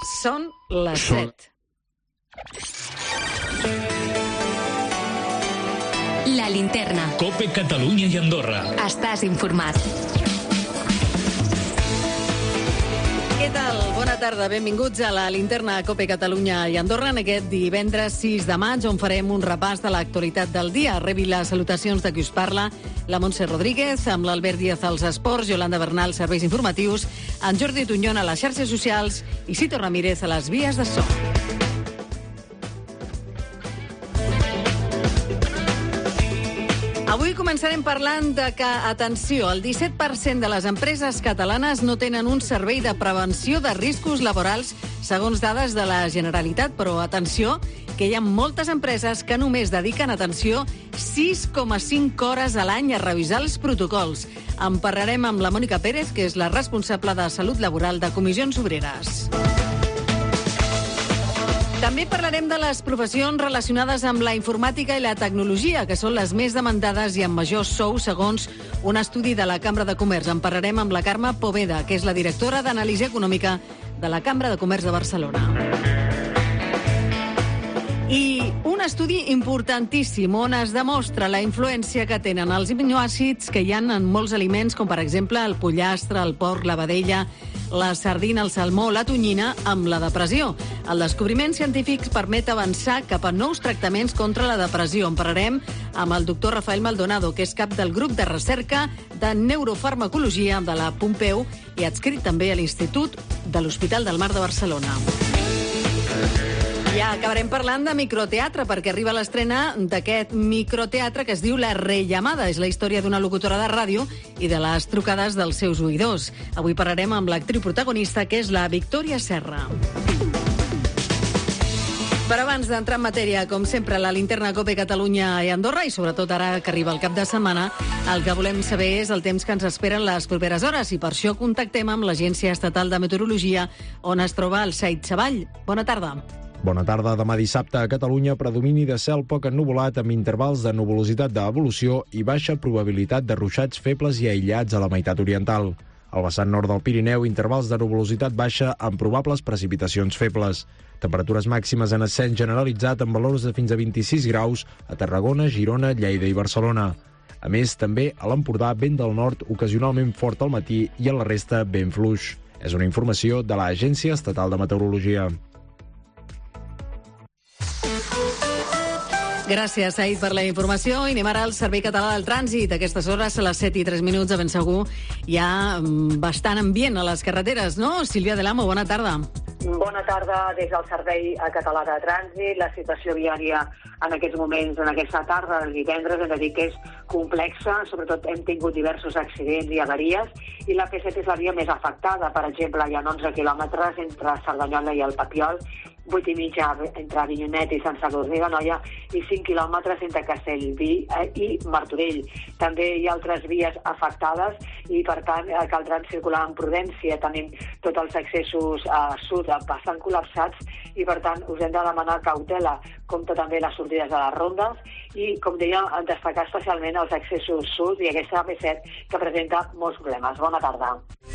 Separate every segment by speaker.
Speaker 1: Són les 7.
Speaker 2: La linterna.
Speaker 3: COPE Catalunya i Andorra.
Speaker 2: Estàs informat.
Speaker 1: Què tal? Bona tarda, benvinguts a la linterna COPE Catalunya i Andorra en aquest divendres 6 de maig, on farem un repàs de l'actualitat del dia. Rebi les salutacions de qui us parla, la Montse Rodríguez, amb l'Albert Díaz als esports, Yolanda Bernal, serveis informatius, en Jordi Tunyón a les xarxes socials i Cito Ramírez a les vies de so. Avui començarem parlant de que, atenció, el 17% de les empreses catalanes no tenen un servei de prevenció de riscos laborals, segons dades de la Generalitat. Però, atenció, que hi ha moltes empreses que només dediquen atenció 6,5 hores a l'any a revisar els protocols. En parlarem amb la Mònica Pérez, que és la responsable de Salut Laboral de Comissions Obreres. També parlarem de les professions relacionades amb la informàtica i la tecnologia, que són les més demandades i amb major sou, segons un estudi de la Cambra de Comerç. En parlarem amb la Carme Poveda, que és la directora d'Anàlisi Econòmica de la Cambra de Comerç de Barcelona. I un estudi importantíssim on es demostra la influència que tenen els aminoàcids que hi ha en molts aliments, com per exemple el pollastre, el porc, la vedella, la sardina, el salmó, la tonyina, amb la depressió. El descobriment científic permet avançar cap a nous tractaments contra la depressió. En parlarem amb el doctor Rafael Maldonado, que és cap del grup de recerca de neurofarmacologia de la Pompeu i adscrit també a l'Institut de l'Hospital del Mar de Barcelona. Ja acabarem parlant de microteatre, perquè arriba l'estrena d'aquest microteatre que es diu La Rellamada. És la història d'una locutora de ràdio i de les trucades dels seus oïdors. Avui parlarem amb l'actriu protagonista, que és la Victòria Serra. Però abans d'entrar en matèria, com sempre, la linterna COPE Catalunya i Andorra, i sobretot ara que arriba el cap de setmana, el que volem saber és el temps que ens esperen les properes hores, i per això contactem amb l'Agència Estatal de Meteorologia, on es troba el Said Savall. Bona tarda.
Speaker 4: Bona tarda. Demà dissabte a Catalunya predomini de cel poc ennuvolat amb intervals de nuvolositat d'evolució i baixa probabilitat de ruixats febles i aïllats a la meitat oriental. Al vessant nord del Pirineu, intervals de nuvolositat baixa amb probables precipitacions febles. Temperatures màximes en ascens generalitzat amb valors de fins a 26 graus a Tarragona, Girona, Lleida i Barcelona. A més, també a l'Empordà, vent del nord ocasionalment fort al matí i a la resta vent fluix. És una informació de l'Agència Estatal de Meteorologia.
Speaker 1: Gràcies, Said, per la informació. I anem ara al Servei Català del Trànsit. A aquestes hores, a les 7:03, de ben segur, hi ha bastant ambient a les carreteres, no? Sílvia de l'Amo, bona tarda.
Speaker 5: Bona tarda des del Servei Català de Trànsit. La situació viària en aquests moments, en aquesta tarda del divendres, hem de dir que és complexa. Sobretot hem tingut diversos accidents i avaries, i la P7 és la via més afectada. Per exemple, hi ha 11 quilòmetres entre Cerdanyola i el Papiol, 8 i mitja entre Avinyonet i Sant Sadurní d'Anoia i 5 quilòmetres entre Castellví i Martorell. També hi ha altres vies afectades i, per tant, caldrà circular amb prudència. Tenim tots els accessos a sud bastant col·lapsats i, per tant, us hem de demanar cautela, com també les sortides de les rondes i, com deia, destacar especialment els accessos sud i aquesta P7 que presenta molts problemes. Bona tarda.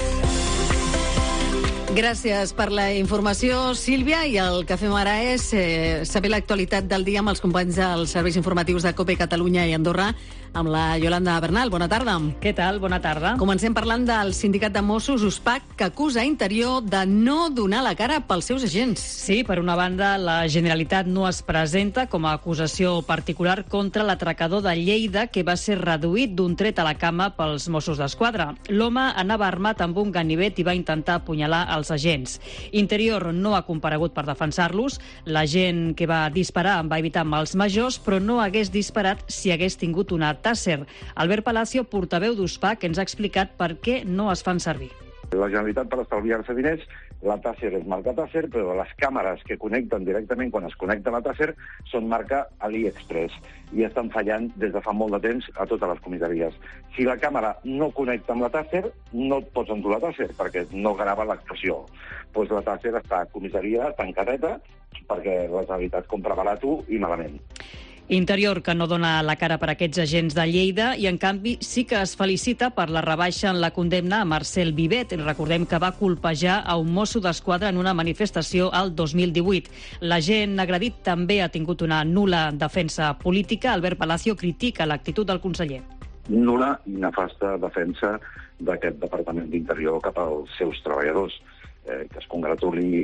Speaker 1: Gràcies per la informació, Sílvia, i el que fem ara és saber l'actualitat del dia amb els companys dels serveis informatius de COPE Catalunya i Andorra, amb la Yolanda Bernal. Bona tarda.
Speaker 6: Què tal? Bona tarda.
Speaker 1: Comencem parlant del sindicat de Mossos, USPAC, que acusa Interior de no donar la cara pels seus agents.
Speaker 6: Sí, per una banda, la Generalitat no es presenta com a acusació particular contra l'atracador de Lleida, que va ser reduït d'un tret a la cama pels Mossos d'Esquadra. L'home anava armat amb un ganivet i va intentar apunyalar els agents. Interior no ha comparegut per defensar-los. L'agent que va disparar va evitar mals majors, però no hagués disparat si hagués tingut una Taser. Albert Palacio, portaveu d'USPAC, ens ha explicat per què no es fan servir.
Speaker 7: La Generalitat, per estalviar-se diners, la Taser és marca Taser, però les càmeres que connecten directament quan es connecta la Taser són marca AliExpress i estan fallant des de fa molt de temps a totes les comissaries. Si la càmera no connecta amb la Taser, no et pots endur la Taser perquè no grava l'actuació. Doncs la Taser està a comissaria tancadeta perquè la Generalitat compra barat i malament.
Speaker 6: Interior, que no dona la cara per aquests agents de Lleida i, en canvi, sí que es felicita per la rebaixa en la condemna a Marcel Vivet. Recordem que va colpejar a un mosso d'esquadra en una manifestació al 2018. L'agent agredit també ha tingut una nul·la defensa política. Albert Palacio critica l'actitud del conseller.
Speaker 7: Nul·la i nefasta defensa d'aquest Departament d'Interior cap als seus treballadors. Que es congratuli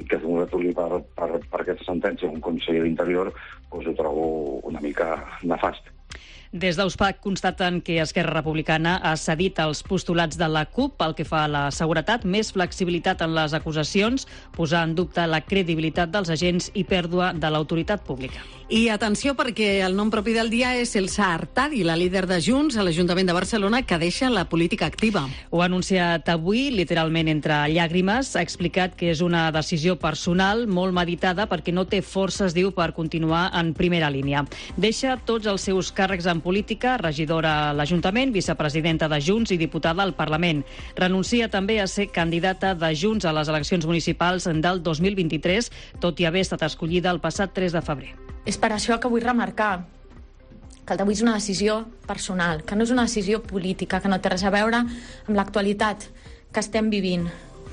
Speaker 7: per aquesta sentència un conseller d'Interior, doncs ho trobo una mica nefast.
Speaker 6: Des d'Euspac constaten que Esquerra Republicana ha cedit als postulats de la CUP pel que fa a la seguretat, més flexibilitat en les acusacions, posar en dubte la credibilitat dels agents i pèrdua de l'autoritat pública.
Speaker 1: I atenció, perquè el nom propi del dia és Elsa Artadi, la líder de Junts a l'Ajuntament de Barcelona, que deixa la política activa.
Speaker 6: Ho ha anunciat avui, literalment entre llàgrimes. Ha explicat que és una decisió personal, molt meditada, perquè no té forces, diu, per continuar en primera línia. Deixa tots els seus càrrecs en política, regidora a l'Ajuntament, vicepresidenta de Junts i diputada al Parlament. Renuncia també a ser candidata de Junts a les eleccions municipals del 2023, tot i haver estat escollida el passat 3 de febrer.
Speaker 8: És per això que vull remarcar que el d'avui és una decisió personal, que no és una decisió política, que no té res a veure amb l'actualitat que estem vivint.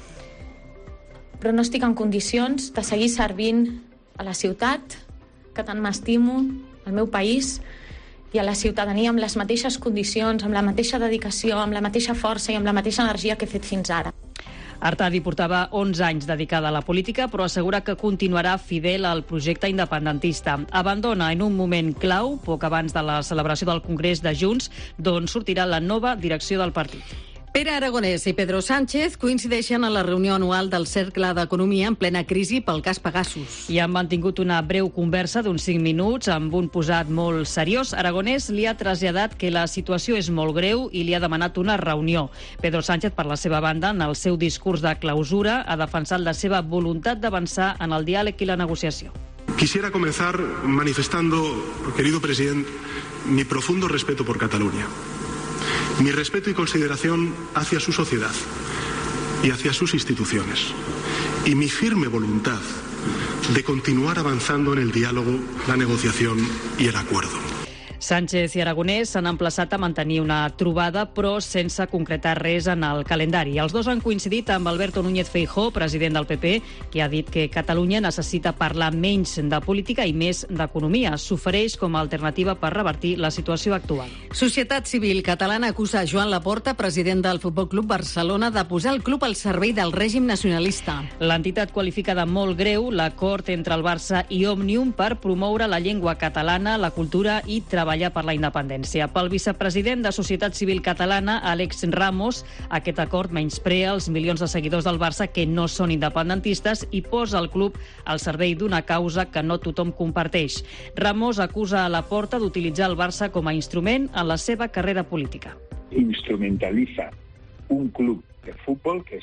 Speaker 8: Però no estic en condicions de seguir servint a la ciutat, que tant m'estimo, al meu país, i a la ciutadania amb les mateixes condicions, amb la mateixa dedicació, amb la mateixa força i amb la mateixa energia que he fet fins ara.
Speaker 6: Artadi portava 11 anys dedicada a la política, però assegura que continuarà fidel al projecte independentista. Abandona en un moment clau, poc abans de la celebració del Congrés de Junts, d'on sortirà la nova direcció del partit.
Speaker 1: Pere Aragonès i Pedro Sánchez coincideixen a la reunió anual del Cercle d'Economia en plena crisi pel cas Pegasus.
Speaker 6: I han mantingut una breu conversa d'uns 5 minuts amb un posat molt seriós. Aragonès li ha traslladat que la situació és molt greu i li ha demanat una reunió. Pedro Sánchez, per la seva banda, en el seu discurs de clausura, ha defensat la seva voluntat d'avançar en el diàleg i la negociació.
Speaker 9: Quisiera comenzar manifestando, querido presidente, mi profundo respeto por Cataluña. Mi respeto y consideración hacia su sociedad y hacia sus instituciones. Y mi firme voluntad de continuar avanzando en el diálogo, la negociación y el acuerdo.
Speaker 6: Sánchez i Aragonès s'han emplaçat a mantenir una trobada, però sense concretar res en el calendari. Els dos han coincidit amb Alberto Núñez Feijóo, president del PP, que ha dit que Catalunya necessita parlar menys de política i més d'economia. S'ofereix com a alternativa per revertir la situació actual.
Speaker 1: Societat Civil Catalana acusa Joan Laporta, president del Futbol Club Barcelona, de posar el club al servei del règim nacionalista.
Speaker 6: L'entitat qualifica de molt greu l'acord entre el Barça i Òmnium per promoure la llengua catalana, la cultura i treballar per la independència. Pel vicepresident de Societat Civil Catalana, Àlex Ramos, aquest acord menysprea els milions de seguidors del Barça que no són independentistes i posa el club al servei d'una causa que no tothom comparteix. Ramos acusa a Laporta d'utilitzar el Barça com a instrument en la seva carrera política.
Speaker 10: Instrumentaliza un club de fútbol, que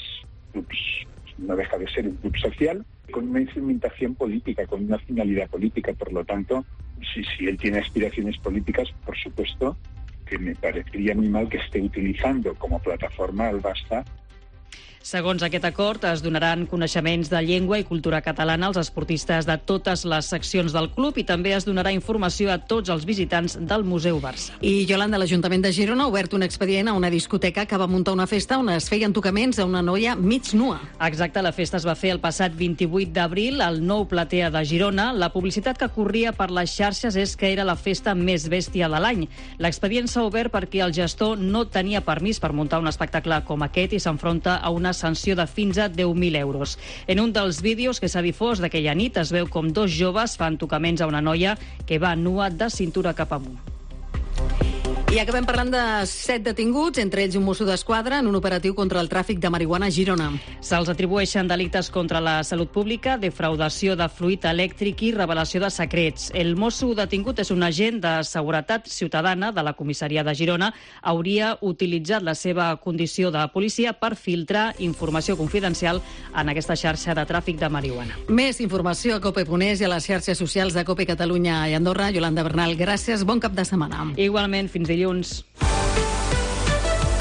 Speaker 10: no deja de ser un club social, con una instrumentación política, con una finalidad política. Por lo tanto, si él tiene aspiraciones políticas, por supuesto que me parecería muy mal que esté utilizando como plataforma al Barça.
Speaker 6: Segons aquest acord, es donaran coneixements de llengua i cultura catalana als esportistes de totes les seccions del club i també es donarà informació a tots els visitants del Museu Barça.
Speaker 1: I Yolanda, l'Ajuntament de Girona ha obert un expedient a una discoteca que va muntar una festa on es feien tocaments a una noia mig nua.
Speaker 6: Exacte, la festa es va fer el passat 28 d'abril al Nou Platea de Girona. La publicitat que corria per les xarxes és que era la festa més bèstia de l'any. L'expedient s'ha obert perquè el gestor no tenia permís per muntar un espectacle com aquest i s'enfronta a una sanció de fins a 10.000 euros. En un dels vídeos que s'ha difós d'aquella nit es veu com dos joves fan tocaments a una noia que va nua de cintura cap amunt.
Speaker 1: I acabem parlant de 7 detinguts, entre ells un mosso d'esquadra, en un operatiu contra el tràfic de marihuana a Girona.
Speaker 6: Se'ls atribueixen delictes contra la salut pública, defraudació de fluid elèctric i revelació de secrets. El mosso detingut és un agent de seguretat ciutadana de la comissaria de Girona. Hauria utilitzat la seva condició de policia per filtrar informació confidencial en aquesta xarxa de tràfic de marihuana.
Speaker 1: Més informació a Cope.es i a les xarxes socials de Cope Catalunya i Andorra. Yolanda Bernal, gràcies. Bon cap de setmana.
Speaker 6: Igualment, fins dilluns.
Speaker 1: 7 de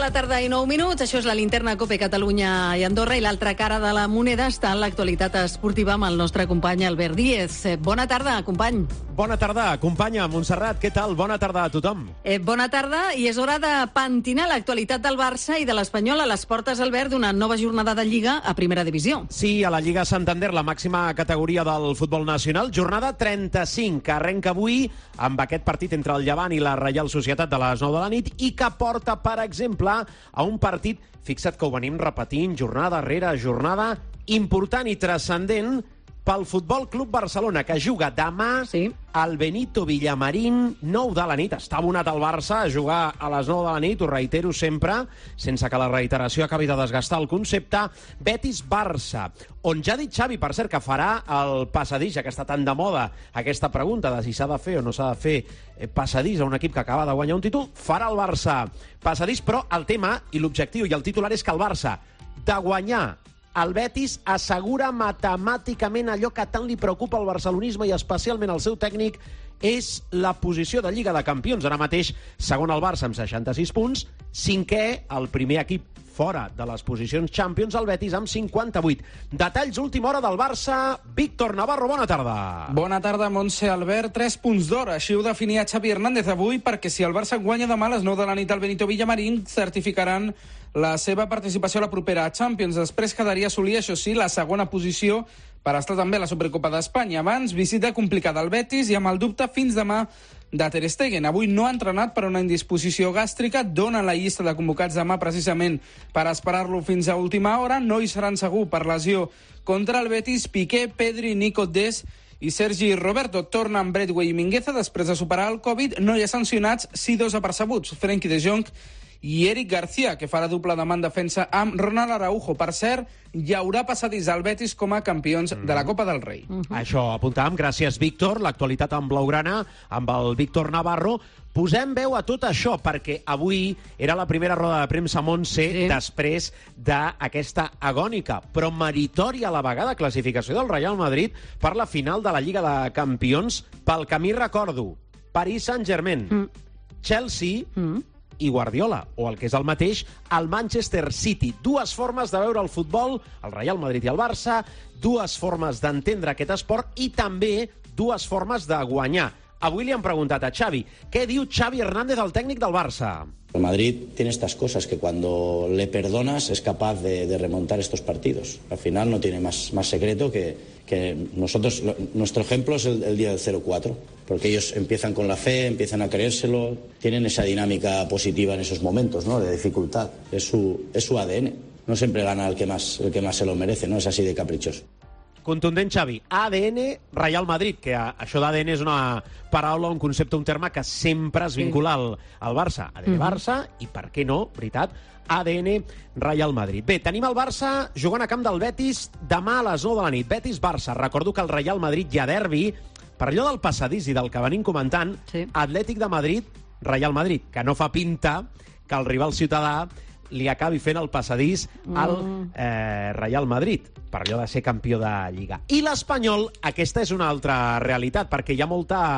Speaker 1: de la tarda i 9 minuts. Això és la linterna COPE Catalunya i Andorra, i l'altra cara de la moneda està en l'actualitat esportiva amb el nostre company Albert Díez. Bona tarda, company.
Speaker 11: Bona tarda, companya Montserrat. Què tal? Bona tarda a tothom.
Speaker 1: Bona tarda, i és hora de pentinar l'actualitat del Barça i de l'Espanyol a les portes, Albert, d'una nova jornada de Lliga a Primera Divisió.
Speaker 11: Sí, a la Lliga Santander, la màxima categoria del futbol nacional. Jornada 35, que arrenca avui amb aquest partit entre el Llevant i la Reial Societat de les 9 de la nit i que porta, per exemple, a un partit, fixa't que ho venim repetint, jornada rere jornada, important i transcendent pel Futbol Club Barcelona, que juga demà al Benito Villamarín, 9 de la nit. Està abonat al Barça a jugar a les 9 de la nit, ho reitero sempre, sense que la reiteració acabi de desgastar el concepte. Betis-Barça, on ja ha dit Xavi, per cert, que farà el passadís, ja que està tan de moda aquesta pregunta de si s'ha de fer o no s'ha de fer passadís a un equip que acaba de guanyar un títol, farà el Barça passadís, però el tema i l'objectiu i el titular és que el Barça, de guanyar el Betis, assegura matemàticament allò que tant li preocupa al barcelonisme i especialment al seu tècnic, és la posició de Lliga de Campions. Ara mateix, segon el Barça amb 66 punts, cinquè el primer equip fora de les posicions Champions, el Betis amb 58. Detalls última hora del Barça. Víctor Navarro, bona tarda.
Speaker 12: Bona tarda, Montse, Albert. 3 punts d'or, així ho definia Xavi Hernández avui, perquè si el Barça guanya demà a les 9 de la nit al Benito Villamarín, certificaran la seva participació a la propera Champions. Després quedaria assolir, això sí, la segona posició per estar també a la Supercopa d'Espanya. Abans, visita complicada al Betis i amb el dubte fins demà de Ter Stegen. Avui no ha entrenat per una indisposició gàstrica, dona la llista de convocats demà precisament per esperar-lo fins a última hora. No hi seran segur per lesió contra el Betis Piqué, Pedri, Nico Des i Sergi Roberto. Tornen Bradway i Mingueza després de superar el Covid. No hi ha sancionats, sí 2 apercebuts, Frenkie de Jong i Eric García, que farà doble demà en defensa amb Ronald Araujo. Per cert, hi haurà passadís al Betis com a campions de la Copa del Rei.
Speaker 11: Això apuntàvem. Gràcies, Víctor. L'actualitat en blaugrana amb el Víctor Navarro. Posem veu a tot això, perquè avui era la primera roda de premsa, Montse, després d'aquesta agònica, però meritòria a la vegada classificació del Real Madrid per la final de la Lliga de Campions. Pel camí recordo Paris Saint-Germain, Chelsea i Guardiola, o el que és el mateix, el Manchester City. Dues formes de veure el futbol, el Real Madrid i el Barça, dues formes d'entendre aquest esport i també dues formes de guanyar. Avui li han preguntat a Xavi. Què diu Xavi Hernández, el tècnic del Barça?
Speaker 13: El Madrid tiene estas cosas que cuando le perdonas es capaz de remontar estos partidos. Al final no tiene más secreto que nosotros. Nuestro ejemplo es el día del 0-4, porque ellos empiezan con la fe, empiezan a creérselo, tienen esa dinámica positiva en esos momentos, ¿no?, de dificultad. Es su ADN. No siempre gana el que más se lo merece, no es así de caprichoso.
Speaker 11: Contundent, Xavi. ADN Real Madrid, que això d'ADN és una paraula, un concepte, un terme que sempre es vincula al Barça. ADN Barça i, per què no, veritat, ADN Real Madrid. Bé, tenim el Barça jugant a camp del Betis demà a les 9 de la nit. Betis-Barça. Recordo que el Real Madrid hi ha derbi. Per allò del passadís i del que venim comentant, Atlètic de Madrid, Real Madrid, que no fa pinta que el rival ciutadà li acabi fent el passadís al Real Madrid, per allò de ser campió de Lliga. I l'Espanyol, aquesta és una altra realitat, perquè hi ha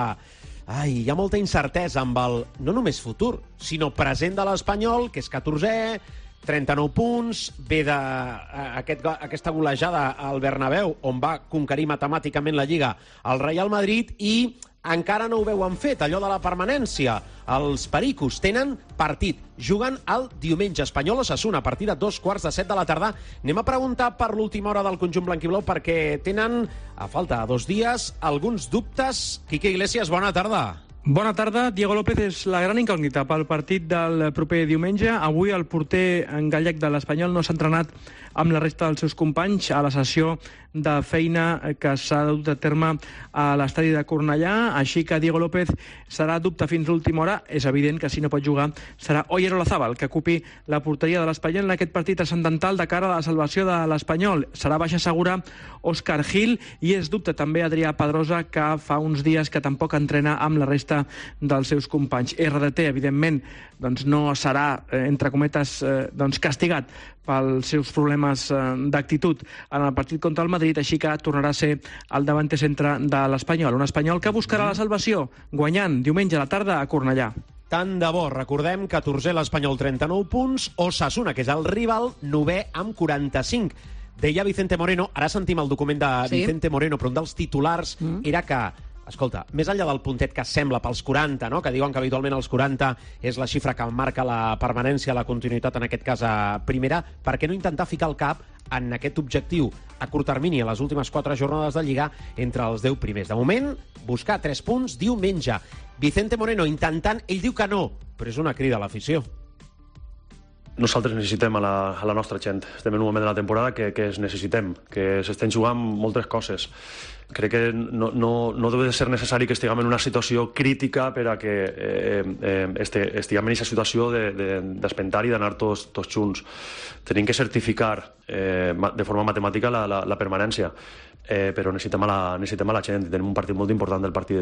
Speaker 11: molta incertesa amb el, no només futur, sinó present de l'Espanyol, que és 14è, 39 punts, ve d'aquesta golejada al Bernabéu, on va conquerir matemàticament la Lliga al Real Madrid, i encara no ho veuen fet, allò de la permanència. Els pericos tenen partit. Juguen el diumenge. Espanyol-Osasuna, a partir de 2:15 de la tarda. Anem a preguntar per l'última hora del conjunt blanquiblau, perquè tenen, a falta de 2 dies, alguns dubtes. Quique Iglesias, bona tarda.
Speaker 14: Bona tarda. Diego López és la gran incògnita pel partit del proper diumenge. Avui el porter gallec de l'Espanyol no s'ha entrenat amb la resta dels seus companys a la sessió de feina que s'ha dut a terme a l'estadi de Cornellà, així que Diego López serà dubte fins l'última hora. És evident que si no pot jugar serà Oyer Olazábal, que ocupi la porteria de l'Espanyol en aquest partit transcendental de cara a la salvació de l'Espanyol. Serà baixa segura Òscar Gil i és dubte també Adrià Pedrosa, que fa uns dies que tampoc entrena amb la resta dels seus companys. RDT, evidentment, doncs no serà, entre cometes, castigat pels seus problemes d'actitud en el partit contra el Madrid, així que tornarà a ser el davanter centre de l'Espanyol. Un Espanyol que buscarà la salvació guanyant diumenge a la tarda a Cornellà.
Speaker 11: Tant de bo. Recordem, 14è l'Espanyol, 39 punts, Osasuna, que és el rival, 9è amb 45. Deia Vicente Moreno, ara sentim el document de Vicente Moreno, però un dels titulars era que, escolta, més enllà del puntet que sembla pels 40, no? Que diuen que habitualment els 40 és la xifra que marca la permanència, la continuïtat, en aquest cas a primera, per què no intentar ficar el cap en aquest objectiu a curt termini a les últimes 4 jornades de Lliga entre els 10 primers? De moment, buscar 3 punts diumenge. Vicente Moreno intentant, ell diu que no, però és una crida a l'afició.
Speaker 15: Nosaltres necessitem a la nostra gent. Estem en un moment de la temporada que es necessitem, que s'estan jugant moltes coses. Crec que no deu de ser necessari que estiguem en una situació crítica per a que estiguem en aquesta situació d'espentar i d'anar tots junts. Tenim que certificar de forma matemàtica la permanència, però necessitem a la gent. Tenim un partit molt important del partit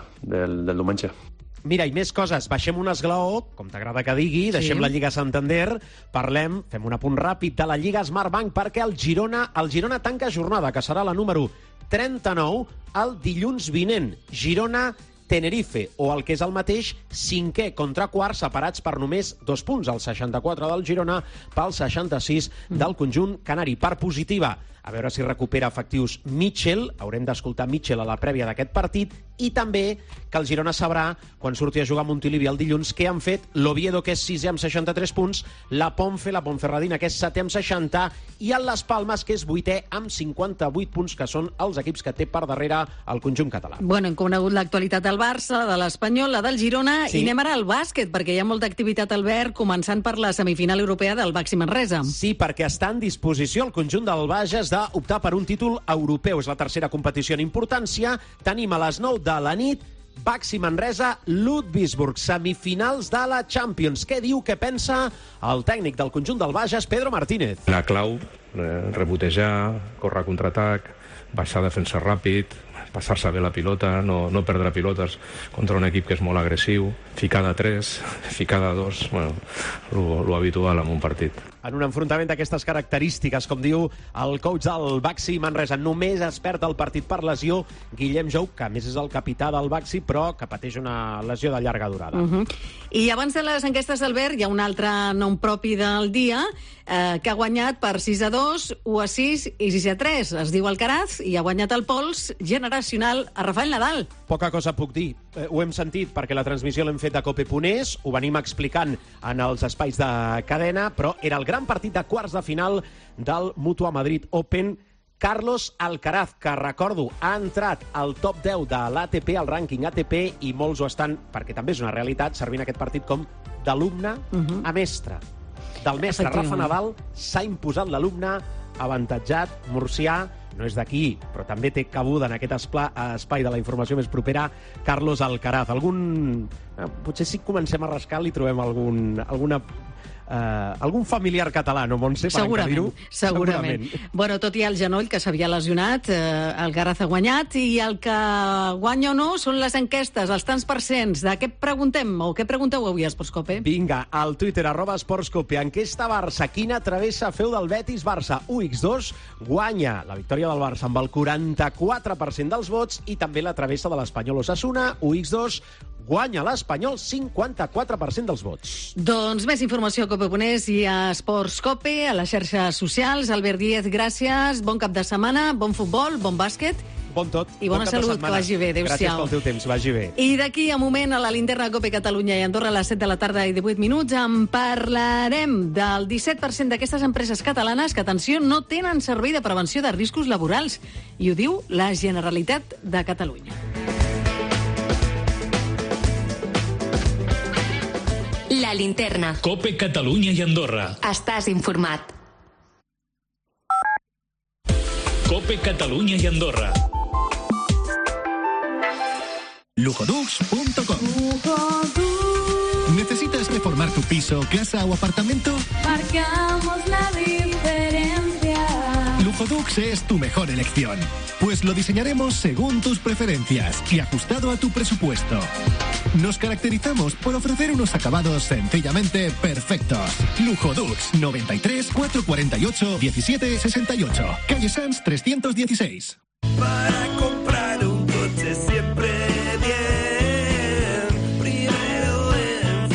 Speaker 15: del diumenge.
Speaker 11: Mira, i més coses. Baixem un esglaó, com t'agrada que digui, deixem la Lliga Santander, parlem, fem un apunt ràpid de la Lliga Smartbank, perquè el Girona tanca jornada, que serà la número 39, el dilluns vinent. Girona-Tenerife, o el que és el mateix, 5è contra 4, separats per només 2 punts, el 64 del Girona pel 66 del conjunt canari. Per positiva, a veure si recupera efectius Mitchell, haurem d'escoltar Mitchell a la prèvia d'aquest partit, i també que el Girona sabrà, quan surti a jugar a Montilivi el dilluns, què han fet l'Oviedo, que és 6è amb 63 punts, la Ponferradina, que és 7è amb 60, i el Las Palmas, que és 8è amb 58 punts, que són els equips que té per darrere el conjunt català.
Speaker 1: Bueno, hem conegut l'actualitat del Barça, la de l'Espanyol, la del Girona, i anem ara al bàsquet, perquè hi ha molta activitat al verd, començant per la semifinal europea del Baxi Manresa.
Speaker 11: Sí, perquè està en disposició el conjunt del Bages d'optar per un títol europeu. És la tercera competició en importància. Tenim a les 9 de la nit Baxi Manresa, Ludwigsburg, semifinals de la Champions. Què diu, què pensa el tècnic del conjunt del Bages, Pedro Martínez?
Speaker 16: La clau, rebotejar, córrer a contraatac, baixar a defensa ràpid, passar-se bé la pilota, no perdre pilotes contra un equip que és molt agressiu, ficar de 3, ficar de 2, bueno, lo habitual en un partit.
Speaker 11: En un enfrontament d'aquestes característiques, com diu el coach del Baxi Manresa, només es perd el partit per lesió Guillem Jou, que a més és el capità del Baxi, però que pateix una lesió de llarga durada.
Speaker 1: I abans de les enquestes d'Albert, hi ha un altre nom propi del dia, que ha guanyat per 6-2, 1-6 i 6-3. Es diu Alcaraz i ha guanyat el pols generacional a Rafael Nadal.
Speaker 11: Poca cosa puc dir. Ho hem sentit perquè la transmissió l'hem fet a Cope.es, ho venim explicant en els espais de cadena, però era el gran partit de quarts de final del Mutua Madrid Open. Carlos Alcaraz, que recordo, ha entrat al top 10 de l'ATP, al rànquing ATP, i molts ho estan, perquè també és una realitat, servint aquest partit com d'alumne a mestre. Del mestre Rafa Nadal s'ha imposat l'alumne, avantatjat, murcià, no és d'aquí, però també té cabuda en aquest espai de la informació més propera, Carlos Alcaraz. Potser si comencem a rascar li trobem algun familiar català, no, Montse?
Speaker 1: Segurament. Bueno, tot i el genoll, que s'havia lesionat, Alcaraz ha guanyat, i el que guanya o no són les enquestes, els tants percents. De què preguntem, o què pregunteu avui a Esportscope?
Speaker 11: Vinga, al Twitter, @Esportscope, enquesta Barça. Quina travessa feu del Betis-Barça? UX2 guanya la victòria del Barça amb el 44% dels vots, i també la travessa de l'Espanyol Osasuna. UX2 guanya l'Espanyol, 54% dels vots.
Speaker 1: Doncs més informació a Cope.es i a Esportscope, a les xarxes socials. Albert Díez, gràcies, bon cap de setmana, bon futbol, bon bàsquet.
Speaker 11: Bon tot.
Speaker 1: I bona salut, que vagi bé, adéu-siau.
Speaker 11: Gràcies pel teu temps, vagi bé.
Speaker 1: I d'aquí a un moment, a la linterna Cope Catalunya i Andorra, a les 7 de la tarda i 18 minuts, en parlarem del 17% d'aquestes empreses catalanes que, atenció, no tenen servei de prevenció de riscos laborals. I ho diu la Generalitat de Catalunya.
Speaker 2: La linterna.
Speaker 3: Cope Catalunya i Andorra.
Speaker 2: Estàs informat.
Speaker 3: Cope Catalunya i Andorra.
Speaker 17: Lujodux.com. ¿Necesitas reformar tu piso, casa o apartamento?
Speaker 18: Marcamos la diferencia.
Speaker 17: Lujodux es tu mejor elección, pues lo diseñaremos según tus preferencias y ajustado a tu presupuesto. Nos caracterizamos por ofrecer unos acabados sencillamente perfectos. Lujodux, 93 448 17 68, calle Sanz 316.
Speaker 18: Para comprar un coche siempre bien, primero en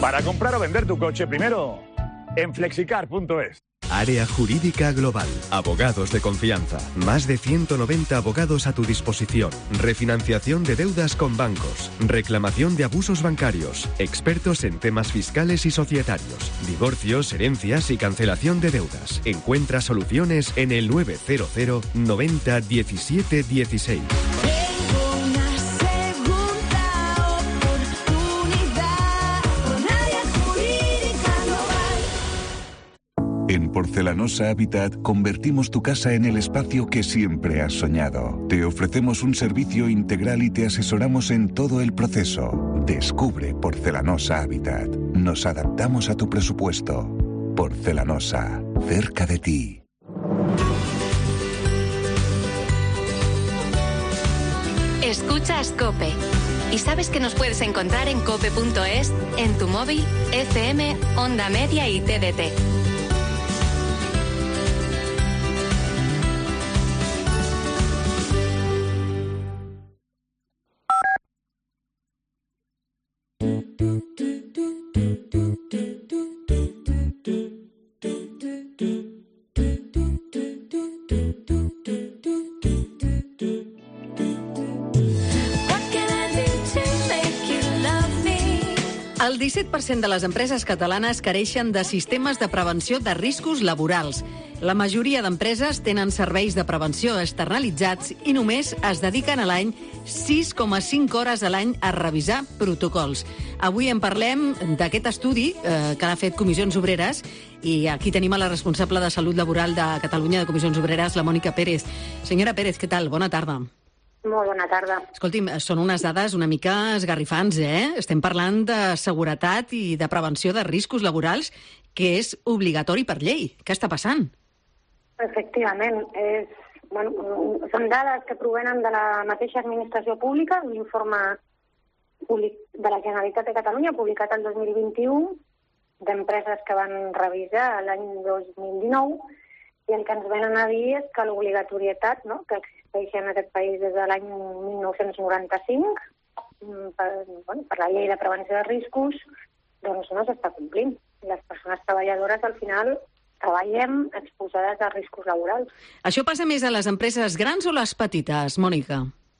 Speaker 19: Para comprar o vender tu coche, primero en flexicar.es.
Speaker 20: Área Jurídica Global. Abogados de confianza. Más de 190 abogados a tu disposición. Refinanciación de deudas con bancos. Reclamación de abusos bancarios. Expertos en temas fiscales y societarios. Divorcios, herencias y cancelación de deudas. Encuentra soluciones en el 900 90 17 16.
Speaker 21: En Porcelanosa Habitat convertimos tu casa en el espacio que siempre has soñado. Te ofrecemos un servicio integral y te asesoramos en todo el proceso. Descubre Porcelanosa Habitat. Nos adaptamos a tu presupuesto. Porcelanosa, cerca de ti.
Speaker 2: Escuchas COPE. Y sabes que nos puedes encontrar en cope.es, en tu móvil, FM, Onda Media y TDT.
Speaker 1: El 17% de les empreses catalanes careixen de sistemes de prevenció de riscos laborals. La majoria d'empreses tenen serveis de prevenció externalitzats i només es dediquen a l'any 6,5 hores a l'any a revisar protocols. Avui en parlem d'aquest estudi que ha fet Comissions Obreres i aquí tenim a la responsable de Salut Laboral de Catalunya de Comissions Obreres, la Mònica Pérez. Senyora Pérez, què tal? Bona tarda.
Speaker 22: Molt bona tarda.
Speaker 1: Escolti'm, són unes dades una mica esgarrifants, eh? Estem parlant de seguretat i de prevenció de riscos laborals que és obligatori per llei. Què està passant?
Speaker 22: Efectivament. Són dades que provenen de la mateixa administració pública, un informe de la Generalitat de Catalunya publicat el 2021 d'empreses que van revisar l'any 2019 i el que ens venen a dir és que l'obligatorietat, no?, que existeix en aquest país des de l'any 1995 per la llei de prevenció de riscos, doncs no s'està complint. Les persones treballadores al final treballem exposades a riscos laborals.
Speaker 1: Això passa més a les empreses grans o les petites, Mònica?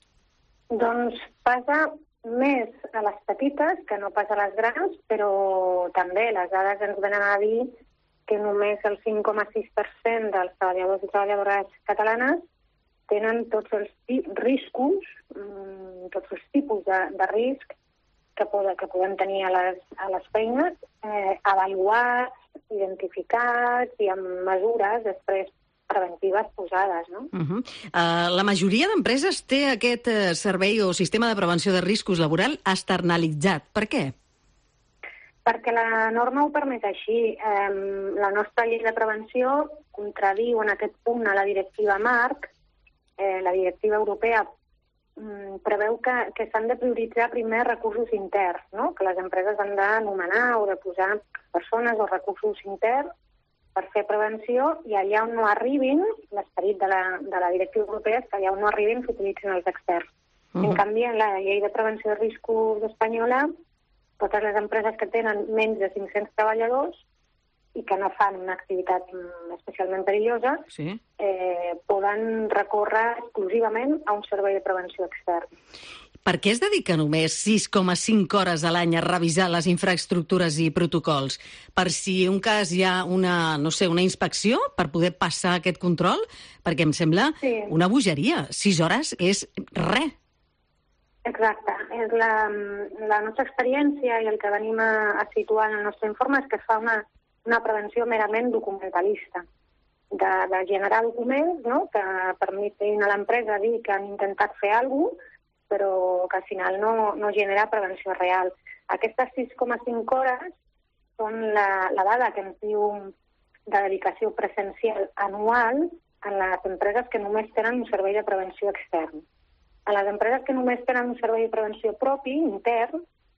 Speaker 22: Doncs passa més a les petites que no pas a les grans, però també les dades ens venen a dir que només el 5,6% dels treballadors i treballadores catalanes tenen tots els riscos, tots els tipus de risc que poden tenir a les feines, avaluats, identificats i amb mesures després preventives posades, no?
Speaker 1: La majoria d'empreses té aquest servei o sistema de prevenció de riscos laboral externalitzat. Per què?
Speaker 22: Perquè la norma ho permet així. La nostra llei de prevenció contradiu en aquest punt a la directiva marc. La directiva europea preveu que s'han de prioritzar primer recursos interns, no? Que les empreses han d'anomenar o de posar persones o recursos interns per fer prevenció i allà on no arribin, l'esperit de la directiva europea és que allà on no arribin s'utilitzin els externs. En canvi, en la llei de prevenció de riscos espanyola, totes les empreses que tenen menys de 500 treballadors i que no fan una activitat especialment perillosa, poden recórrer exclusivament a un servei de prevenció extern.
Speaker 1: Per què es dedica només 6,5 hores a l'any a revisar les infraestructures i protocols? Per si un cas hi ha una inspecció per poder passar aquest control? Perquè em sembla una bogeria. 6 hores és res.
Speaker 22: Exacte. És la nostra experiència i el que venim a situar en el nostre informe és que es fa una prevenció merament documentalista, de generar documents, no?, que permetin a l'empresa dir que han intentat fer alguna cosa, però que al final no genera prevenció real. Aquestes 6,5 hores són la dada que ens diu de dedicació presencial anual en les empreses que només tenen un servei de prevenció extern. A les empreses que només tenen un servei de prevenció propi, intern,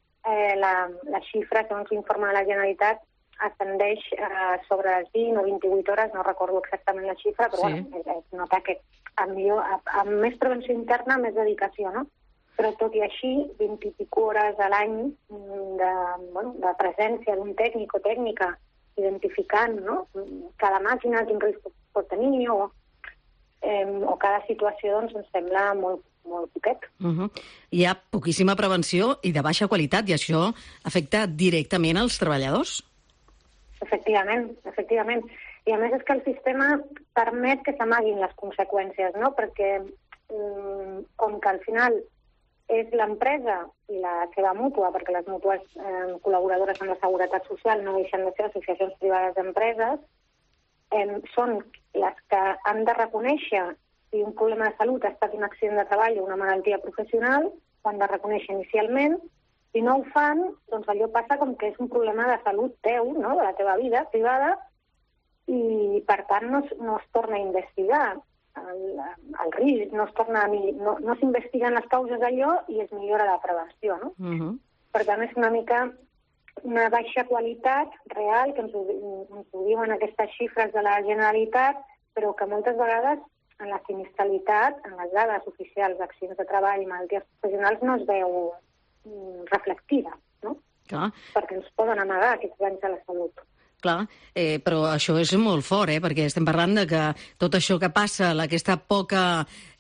Speaker 22: la xifra, segons l'informe de la Generalitat, ascendeix sobre les 20 o 28 hores, no recordo exactament la xifra, però es nota que amb més prevenció interna, més dedicació, no? Però tot i així, 20 i pico hores a l'any de presència d'un tècnic o tècnica identificant, no? Cada màquina, quin risc pot tenir, o cada situació, doncs, ens sembla molt poquet.
Speaker 1: Hi ha poquíssima prevenció i de baixa qualitat, i això afecta directament als treballadors?
Speaker 22: Efectivament. I a més és que el sistema permet que s'amaguin les conseqüències, no? Perquè com que al final és l'empresa i la seva mútua, perquè les mútues col·laboradores amb la Seguretat Social no deixen de ser associacions privades d'empreses, són les que han de reconèixer si un problema de salut ha estat un accident de treball o una malaltia professional, ho han de reconèixer inicialment. Si no ho fan, doncs allò passa com que és un problema de salut teu, no? De la teva vida privada, i per tant no es torna a investigar el risc, no s'investiguen les causes d'allò i es millora la prevenció, no? Per tant, és una mica una baixa qualitat real, que ens ho diuen aquestes xifres de la Generalitat, però que moltes vegades en la sinistralitat, en les dades oficials d'accidents de treball i malalties professionals no es veu reflectida, no?
Speaker 1: Clar.
Speaker 22: Perquè ens poden amagar aquests danys a la salut.
Speaker 1: Clar, però això és molt fort, perquè estem parlant de que tot això que passa, aquesta poca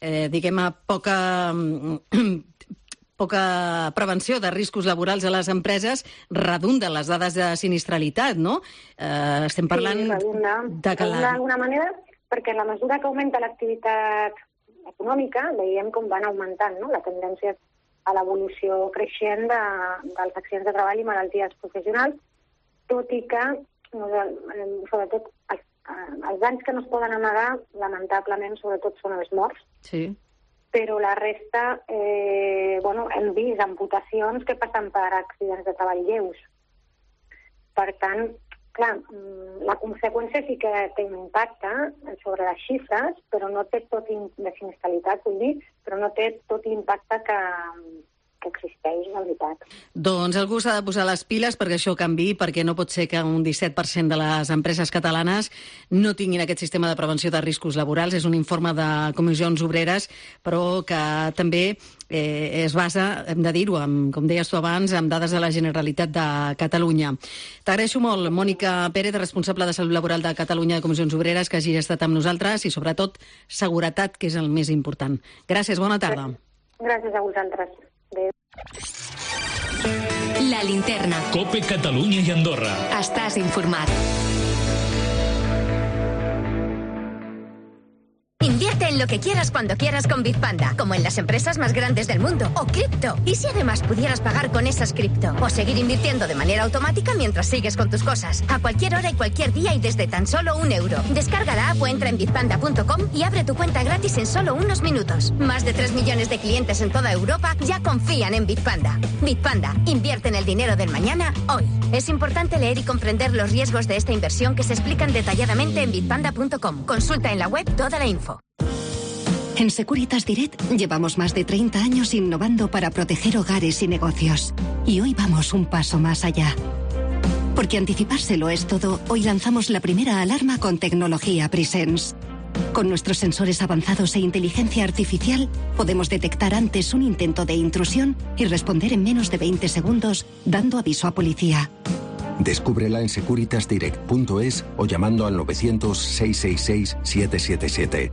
Speaker 1: prevenció de riscos laborals a les empreses, redunda en les dades de sinistralitat, no? Estem parlant
Speaker 22: d'alguna manera, perquè en la mesura que augmenta l'activitat econòmica, veiem com van augmentant, no? La tendència a l'evolució creixent dels accidents de treball i malalties professionals, tot i que sobretot els danys que no es poden amagar, lamentablement, sobretot són els morts.
Speaker 1: Sí.
Speaker 22: Però la resta, hem vist amputacions que passen per accidents de treball lleus. Per tant, clar, la conseqüència sí que té un impacte sobre les xifres, però no té tot de sinistralitat, vull dir, però no té tot l'impacte que existeix, la veritat.
Speaker 1: Doncs algú s'ha de posar les piles perquè això canviï, perquè no pot ser que un 17% de les empreses catalanes no tinguin aquest sistema de prevenció de riscos laborals. És un informe de Comissions Obreres, però que també es basa, hem de dir-ho, com deies tu abans, amb dades de la Generalitat de Catalunya. T'agraeixo molt, Mònica Pérez, responsable de Salut Laboral de Catalunya de Comissions Obreres, que hagi estat amb nosaltres, i sobretot seguretat, que és el més important. Gràcies, bona tarda.
Speaker 22: Gràcies a vosaltres.
Speaker 2: La linterna.
Speaker 3: COPE Catalunya i Andorra.
Speaker 2: Estàs informat. Invierte en lo que quieras cuando quieras con Bitpanda, como en las empresas más grandes del mundo, o cripto. ¿Y si además pudieras pagar con esas cripto? O seguir invirtiendo de manera automática mientras sigues con tus cosas, a cualquier hora y cualquier día y desde tan solo €1. Descarga la app o entra en bitpanda.com y abre tu cuenta gratis en solo unos minutos. Más de 3 millones de clientes en toda Europa ya confían en Bitpanda. Bitpanda, invierte en el dinero del mañana, hoy. Es importante leer y comprender los riesgos de esta inversión que se explican detalladamente en bitpanda.com. Consulta en la web toda la info.
Speaker 4: En Securitas Direct llevamos más de 30 años innovando para proteger hogares y negocios. Y hoy vamos un paso más allá. Porque anticipárselo es todo, hoy lanzamos la primera alarma con tecnología Presence. Con nuestros sensores avanzados e inteligencia artificial, podemos detectar antes un intento de intrusión y responder en menos de 20 segundos, dando aviso a policía.
Speaker 5: Descúbrela en securitasdirect.es o llamando al 900-666-777.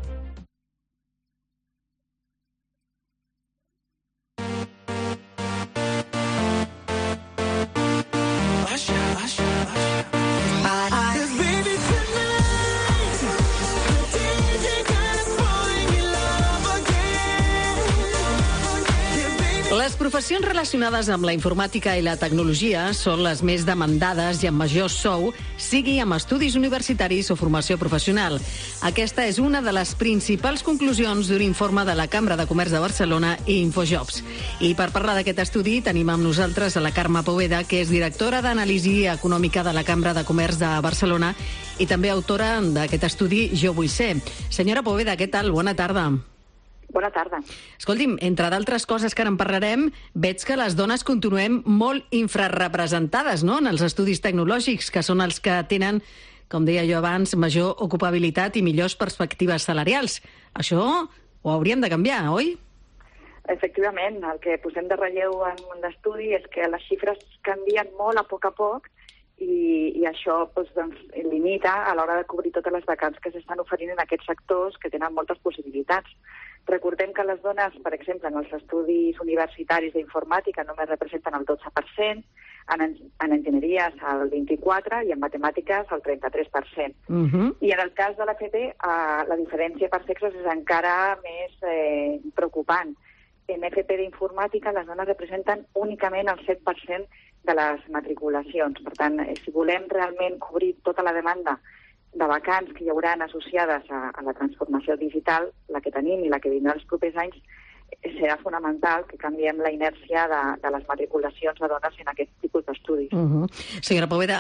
Speaker 1: Les professions relacionades amb la informàtica i la tecnologia són les més demandades i amb major sou, sigui amb estudis universitaris o formació professional. Aquesta és una de les principals conclusions d'un informe de la Cambra de Comerç de Barcelona i Infojobs. I per parlar d'aquest estudi tenim amb nosaltres a la Carme Poveda, que és directora d'Anàlisi Econòmica de la Cambra de Comerç de Barcelona i també autora d'aquest estudi Jo vull ser. Senyora Poveda, què tal? Bona tarda.
Speaker 23: Bona tarda.
Speaker 1: Escolti'm, entre d'altres coses que ara en parlarem, veig que les dones continuem molt infrarrepresentades, no?, en els estudis tecnològics, que són els que tenen, com deia jo abans, major ocupabilitat i millors perspectives salarials. Això ho hauríem de canviar, oi?
Speaker 7: Efectivament, el que posem de relleu en l'estudi és que les xifres canvien molt a poc i això limita a l'hora de cobrir totes les vacants que s'estan oferint en aquests sectors que tenen moltes possibilitats. Recordem que les dones, per exemple, en els estudis universitaris d'informàtica només representen el 12%, en enginyeries el 24% i en matemàtiques el 33%. I en el cas de l'FP, la diferència per sexes és encara més preocupant. En FP d'informàtica les dones representen únicament el 7% de les matriculacions. Per tant, si volem realment cobrir tota la demanda de vacants que hi haurà associades a la transformació digital, la que tenim i la que vindrà els propers anys, serà fonamental que canviem la inèrcia de les matriculacions de dones en aquest tipus d'estudis.
Speaker 1: Senyora Poveda,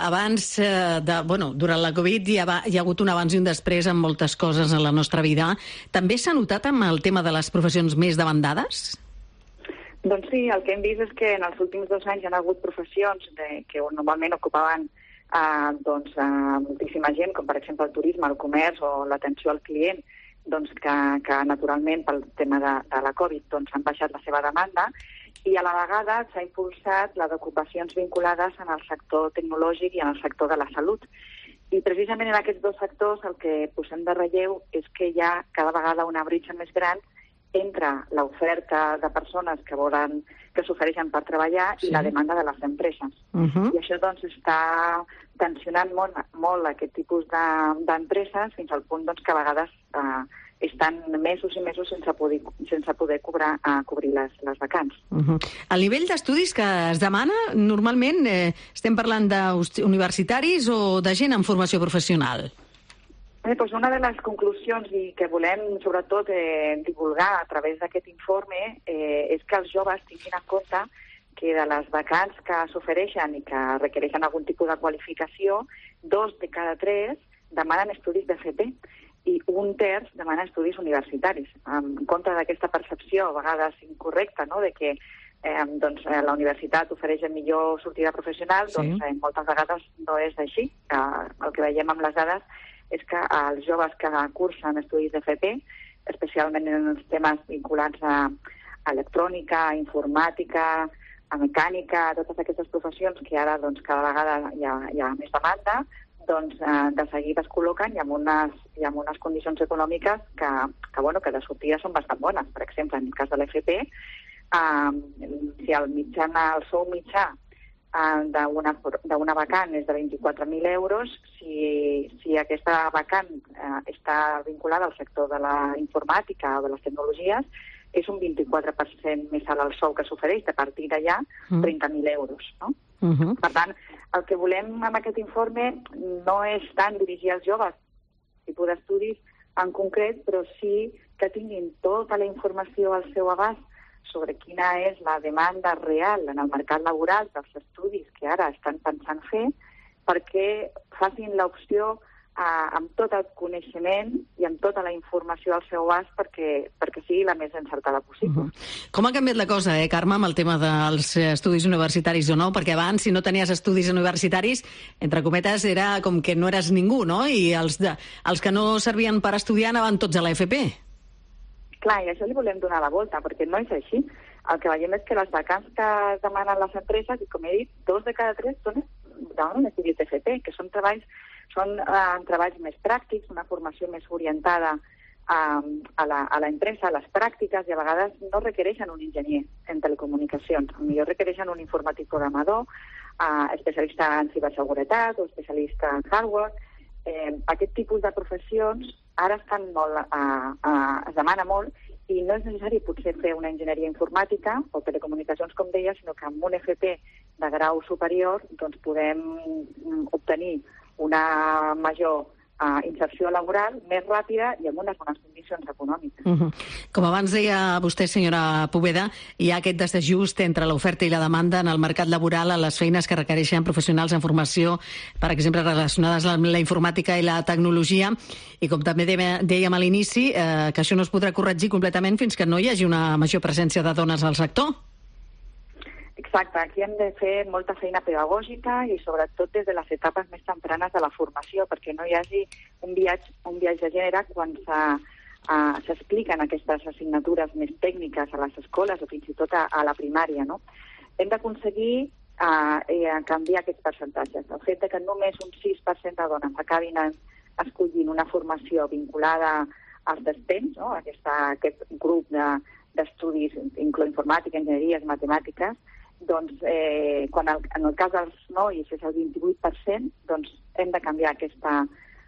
Speaker 1: durant la Covid hi ha hagut un abans i un després en moltes coses en la nostra vida. També s'ha notat amb el tema de les professions més demandades?
Speaker 7: Doncs sí, el que hem vist és que en els últims 2 anys hi ha hagut professions que normalment ocupaven moltíssima gent, com per exemple el turisme, el comerç o l'atenció al client, que naturalment pel tema de la Covid han baixat la seva demanda i a la vegada s'ha impulsat les ocupacions vinculades en el sector tecnològic i en el sector de la salut. I precisament en aquests 2 sectors el que posem de relleu és que hi ha cada vegada una bretxa més gran entre l'oferta de persones que s'ofereixen per treballar i la demanda de les empreses. I això està tensionant molt aquest tipus d'empreses fins al punt que a vegades estan mesos i mesos sense poder cobrir les vacants.
Speaker 1: El nivell d'estudis que es demana, normalment estem parlant d'universitaris o de gent en formació professional?
Speaker 7: Una de les conclusions i que volem sobretot divulgar a través d'aquest informe és que els joves tinguin en compte que de les vacants que s'ofereixen i que requereixen algun tipus de qualificació, 2 de cada 3 demanen estudis d'FP i 1/3 demana estudis universitaris. En contra d'aquesta percepció, a vegades incorrecta, de que la universitat ofereix millor sortida professional, moltes vegades no és així. El que veiem amb les dades és que els joves que cursen estudis d'FP, especialment en els temes vinculats a electrònica, a informàtica, a mecànica, a totes aquestes professions que ara cada vegada hi ha més demanda, de seguida es col·loquen i amb unes condicions econòmiques que de sortida són bastant bones. Per exemple, en el cas de l'FP, si el sou mitjà d'una vacant és de 24.000 euros, si aquesta vacant està vinculada al sector de la informàtica o de les tecnologies, és un 24% més alt el sou que s'ofereix, a partir d'allà 30.000 euros. Per tant, el que volem amb aquest informe no és tant dirigir als joves tipus d'estudis en concret, però sí que tinguin tota la informació al seu abast sobre quina és la demanda real en el mercat laboral dels estudis que ara estan pensant fer, perquè facin l'opció amb tot el coneixement i amb tota la informació al seu abast perquè sigui la més encertada possible.
Speaker 1: Com ha canviat la cosa, Carme, amb el tema dels estudis universitaris o no? Perquè abans, si no tenies estudis universitaris, entre cometes, era com que no eres ningú, no? I els que no servien per estudiar anaven tots a l'FP.
Speaker 7: Clar, i això li volem donar la volta, perquè no és així. El que veiem és que les vacants que demanen les empreses, i com he dit, 2 de cada 3 demanen estudis d'FP, que són treballs més pràctics, una formació més orientada a la empresa, a les pràctiques, i a vegades no requereixen un enginyer en telecomunicacions, potser requereixen un informàtic programador, especialista en ciberseguretat o especialista en hardware. Aquest tipus de professions ara es demana molt i no és necessari potser fer una enginyeria informàtica o telecomunicacions, com deia, sinó que amb un FP de grau superior podem obtenir una major inserció laboral més ràpida i amb unes bones condicions econòmiques.
Speaker 1: Com abans deia vostè, senyora Poveda, hi ha aquest desajust entre l'oferta i la demanda en el mercat laboral a les feines que requereixen professionals en formació, per exemple, relacionades amb la informàtica i la tecnologia, i com també dèiem a l'inici, que això no es podrà corregir completament fins que no hi hagi una major presència de dones al sector.
Speaker 7: Exacte, aquí hem de fer molta feina pedagògica i sobretot des de les etapes més tempranes de la formació, perquè no hi hagi un viatge de gènere quan s'expliquen aquestes assignatures més tècniques a les escoles o fins i tot a la primària, no? Hem d'aconseguir canviar aquests percentatges. El fet que només un 6% de dones acabin escollint una formació vinculada als STEM, no? Aquest grup d'estudis, inclou informàtica, enginyeries, matemàtiques, doncs, quan en el cas dels nois és el 28%, doncs hem de canviar aquesta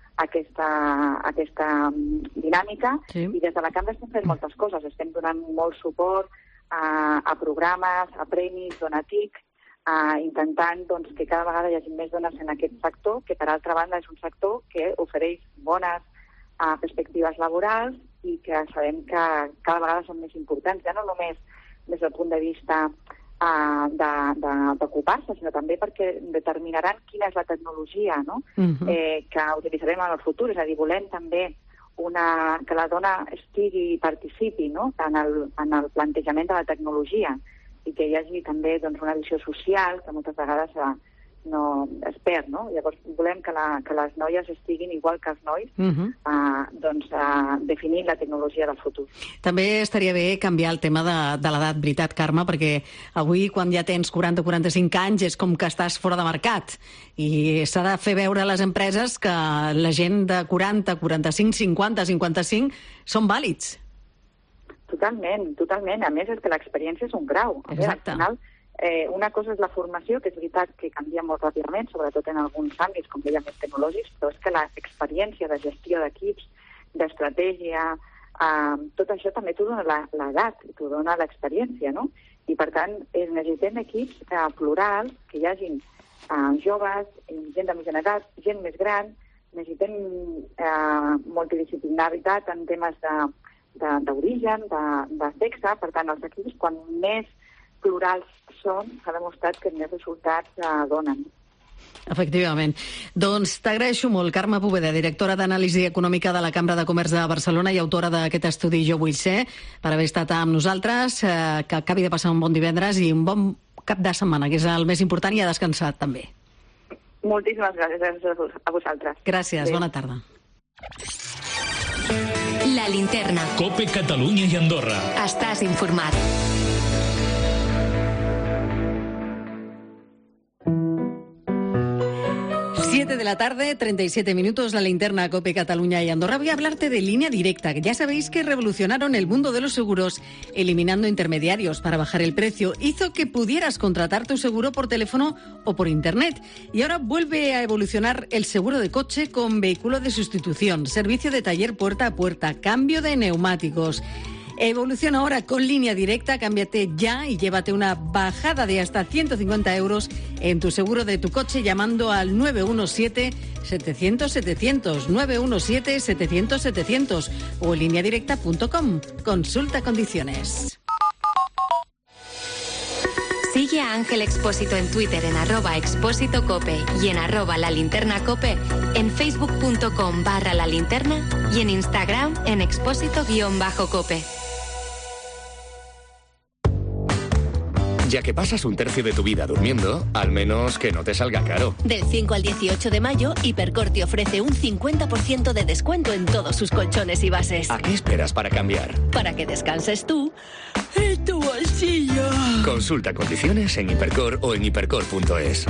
Speaker 7: dinàmica, i des de la Cambra estem fent moltes coses. Estem donant molt suport a programes, a premis, Donatic, intentant que cada vegada hi hagi més dones en aquest sector, que per altra banda és un sector que ofereix bones perspectives laborals i que sabem que cada vegada són més importants, ja no només des del punt de vista d'ocupar-se, sinó també perquè determinaran quina és la tecnologia, no? Que utilitzarem en el futur. És a dir, volem també que la dona participi, no? en el plantejament de la tecnologia, i que hi hagi també una visió social que moltes vegades no es perd, no? Llavors volem que les noies estiguin igual que els nois definint la tecnologia del futur.
Speaker 1: També estaria bé canviar el tema de l'edat, veritat, Carme, perquè avui quan ja tens 40 o 45 anys és com que estàs fora de mercat i s'ha de fer veure a les empreses que la gent de 40, 45, 50, 55 són vàlids.
Speaker 7: Totalment, totalment. A més, és que l'experiència és un grau.
Speaker 1: Exacte.
Speaker 7: Al final, una cosa és la formació, que és veritat que canvia molt ràpidament, sobretot en alguns àmbits, com deia, més tecnològics, però és que l'experiència de gestió d'equips, d'estratègia, tot això també t'ho dona l'edat, t'ho dona l'experiència, no? I, per tant, necessitem equips plurals, que hi hagin joves, gent de mitjana edat, gent més gran, necessitem multidisciplinaritat en temes d'origen, de sexe. Per tant, els equips, quan més plurals són, s'ha demostrat que més resultats donen.
Speaker 1: Efectivament. Doncs t'agraeixo molt, Carme Poveda, directora d'Anàlisi Econòmica de la Cambra de Comerç de Barcelona i autora d'aquest estudi Jo vull ser, per haver estat amb nosaltres, que acabi de passar un bon divendres i un bon cap de setmana, que és el més important, i a descansar també.
Speaker 7: Moltíssimes gràcies a vosaltres.
Speaker 1: Gràcies, bona tarda.
Speaker 8: La Linterna.
Speaker 3: COPE Catalunya i Andorra.
Speaker 8: Estàs informat.
Speaker 1: De la tarde, 37 minutos, la Linterna COPE Cataluña y Andorra. Voy a hablarte de Línea Directa, que ya sabéis que revolucionaron el mundo de los seguros, eliminando intermediarios para bajar el precio. Hizo que pudieras contratar tu seguro por teléfono o por internet. Y ahora vuelve a evolucionar el seguro de coche con vehículo de sustitución, servicio de taller puerta a puerta, cambio de neumáticos. Evoluciona ahora con Línea Directa. Cámbiate ya y llévate una bajada de hasta 150 euros en tu seguro de tu coche llamando al 917-700-700, 917-700-700 o en lineadirecta.com. Consulta condiciones.
Speaker 8: Sigue a Ángel Expósito en Twitter en @expósitocope y en @lalinternacope, en facebook.com/lalinterna y en Instagram en expósito_cope.
Speaker 9: Ya que pasas un tercio de tu vida durmiendo, al menos que no te salga caro.
Speaker 23: Del 5 al 18 de mayo, Hipercor te ofrece un 50% de descuento en todos sus colchones y bases.
Speaker 9: ¿A qué esperas para cambiar?
Speaker 23: Para que descanses tú y tu bolsillo.
Speaker 9: Consulta condiciones en Hipercor o en hipercor.es.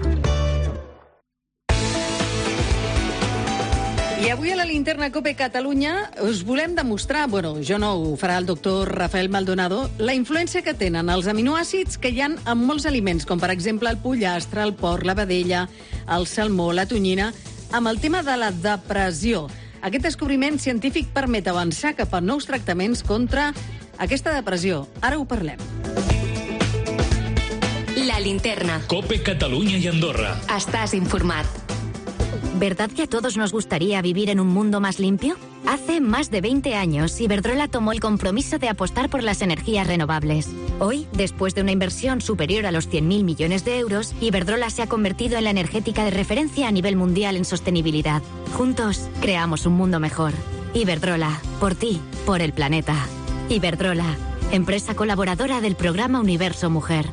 Speaker 1: I avui a la Linterna COPE Catalunya us volem demostrar, jo no, ho farà el doctor Rafael Maldonado, la influència que tenen els aminoàcids que hi ha en molts aliments, com per exemple el pollastre, el porc, la vedella, el salmó, la tonyina, amb el tema de la depressió. Aquest descobriment científic permet avançar cap a nous tractaments contra aquesta depressió. Ara ho parlem.
Speaker 8: La Linterna.
Speaker 3: COPE Catalunya i Andorra.
Speaker 8: Estàs informat.
Speaker 2: ¿Verdad que a todos nos gustaría vivir en un mundo más limpio? Hace más de 20 años, Iberdrola tomó el compromiso de apostar por las energías renovables. Hoy, después de una inversión superior a los 100.000 millones de euros, Iberdrola se ha convertido en la energética de referencia a nivel mundial en sostenibilidad. Juntos, creamos un mundo mejor. Iberdrola, por ti, por el planeta. Iberdrola, empresa colaboradora del programa Universo Mujer.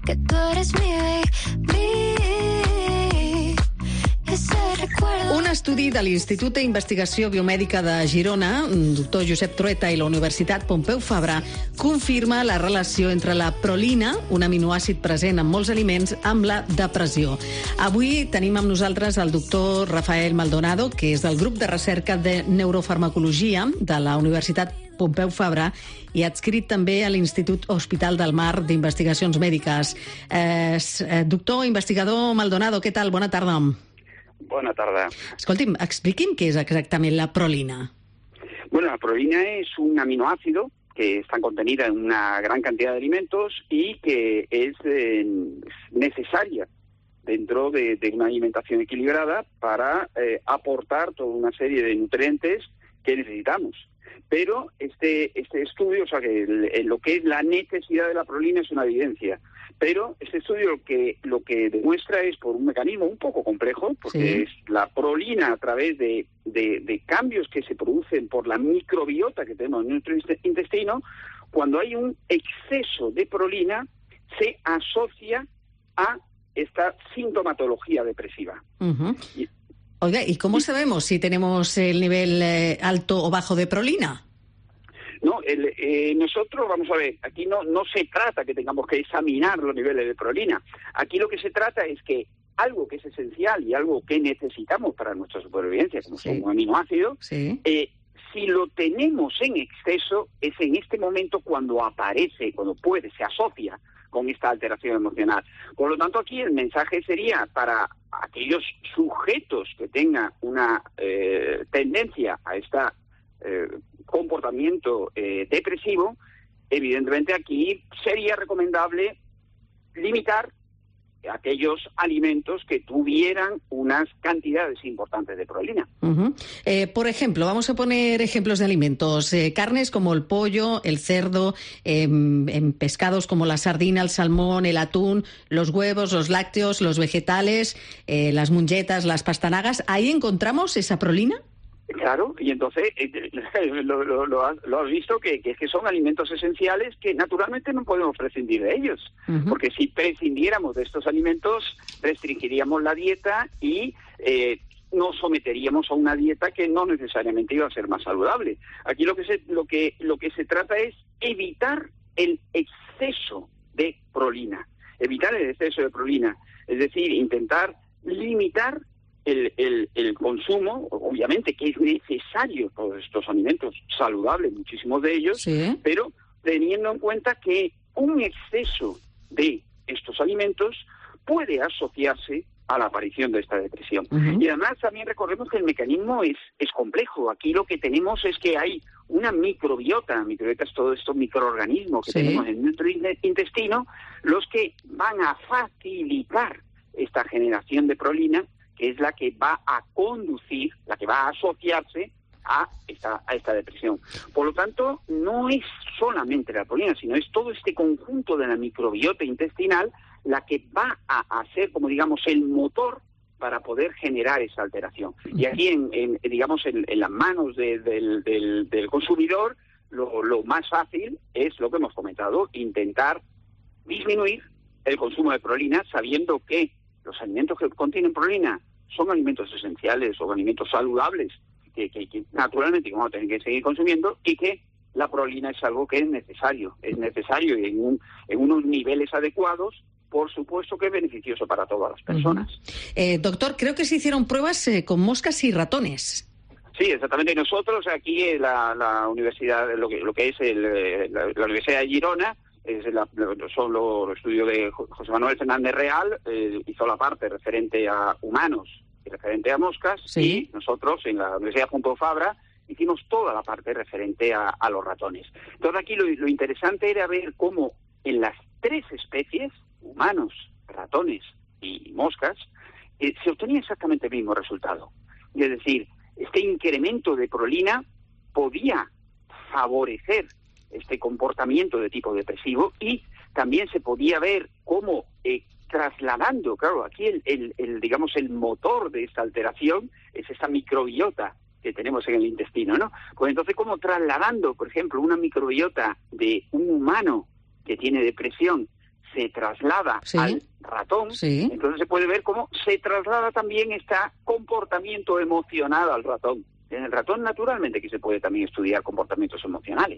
Speaker 18: que tú eres mi baby. Ese recuerdo.
Speaker 1: Un estudi de l'Institut d'Investigació Biomèdica de Girona, doctor Josep Trueta i la Universitat Pompeu Fabra, confirma la relació entre la prolina, un aminoàcid present en molts aliments, amb la depressió. Avui tenim amb nosaltres el doctor Rafael Maldonado, que és del grup de recerca de neurofarmacologia de la Universitat Pompeu Fabra i adscrit també a l'Institut Hospital del Mar d'Investigacions Mèdiques. Doctor investigador Maldonado, què tal? Bona tarda.
Speaker 6: Bona tarda.
Speaker 1: Escolti'm, expliqui'm què és exactament la prolina.
Speaker 6: Bueno, la prolina es un aminoácido que está contenida en una gran cantidad de alimentos y que es necesaria dentro de una alimentación equilibrada para aportar toda una serie de nutrientes que necesitamos. Pero este estudio, o sea, que lo que es la necesidad de la prolina es una evidencia. Pero este estudio lo que demuestra es por un mecanismo un poco complejo, porque es la prolina a través de cambios que se producen por la microbiota que tenemos en nuestro intestino. Cuando hay un exceso de prolina, se asocia a esta sintomatología depresiva.
Speaker 1: Uh-huh. Oiga, ¿y cómo sabemos si tenemos el nivel alto o bajo de prolina?
Speaker 6: No, nosotros, vamos a ver, aquí no se trata que tengamos que examinar los niveles de prolina. Aquí lo que se trata es que algo que es esencial y algo que necesitamos para nuestra supervivencia, como son un aminoácido, si lo tenemos en exceso, es en este momento cuando aparece, cuando se asocia con esta alteración emocional. Por lo tanto, aquí el mensaje sería para aquellos sujetos que tengan una tendencia a esta comportamiento depresivo, evidentemente aquí sería recomendable limitar aquellos alimentos que tuvieran unas cantidades importantes de prolina.
Speaker 1: Uh-huh. Por ejemplo, vamos a poner ejemplos de alimentos. Carnes como el pollo, el cerdo, en pescados como la sardina, el salmón, el atún, los huevos, los lácteos, los vegetales, las mongetas, las pastanagas. ¿Ahí encontramos esa prolina?
Speaker 6: Claro, y entonces lo has visto que son alimentos esenciales que naturalmente no podemos prescindir de ellos, porque si prescindiéramos de estos alimentos restringiríamos la dieta y nos someteríamos a una dieta que no necesariamente iba a ser más saludable. Aquí lo que se trata es evitar el exceso de prolina, es decir, intentar limitar el consumo, obviamente que es necesario todos estos alimentos saludables, muchísimos de ellos, pero teniendo en cuenta que un exceso de estos alimentos puede asociarse a la aparición de esta depresión. Y además también recordemos que el mecanismo es complejo. Aquí lo que tenemos es que hay una microbiota es todos estos microorganismos que tenemos en nuestro intestino, los que van a facilitar esta generación de prolina, que es la que va a conducir, la que va a asociarse a esta depresión. Por lo tanto, no es solamente la prolina, sino es todo este conjunto de la microbiota intestinal la que va a ser, como digamos, el motor para poder generar esa alteración. Y aquí, en las manos del consumidor, lo más fácil es lo que hemos comentado, intentar disminuir el consumo de prolina, sabiendo que los alimentos que contienen prolina son alimentos esenciales, son alimentos saludables, que naturalmente vamos a tener que seguir consumiendo, y que la prolina es algo que es necesario y en unos niveles adecuados, por supuesto que es beneficioso para todas las personas.
Speaker 1: Doctor, creo que se hicieron pruebas con moscas y ratones.
Speaker 6: Sí, exactamente. Nosotros aquí en la universidad, lo que es la Universidad de Girona, son los estudios de José Manuel Fernández Real, hizo la parte referente a humanos y referente a moscas, y nosotros en la Universidad Pompeu Fabra hicimos toda la parte referente a los ratones. Entonces aquí lo interesante era ver cómo en las tres especies, humanos, ratones y moscas, se obtenía exactamente el mismo resultado. Es decir, este incremento de prolina podía favorecer este comportamiento de tipo depresivo, y también se podía ver cómo trasladando, claro, aquí el motor de esta alteración es esta microbiota que tenemos en el intestino, ¿no? Pues entonces, como trasladando, por ejemplo, una microbiota de un humano que tiene depresión, se traslada al ratón, entonces se puede ver cómo se traslada también este comportamiento emocional al ratón. En el ratón, naturalmente, que se puede también estudiar comportamientos emocionales.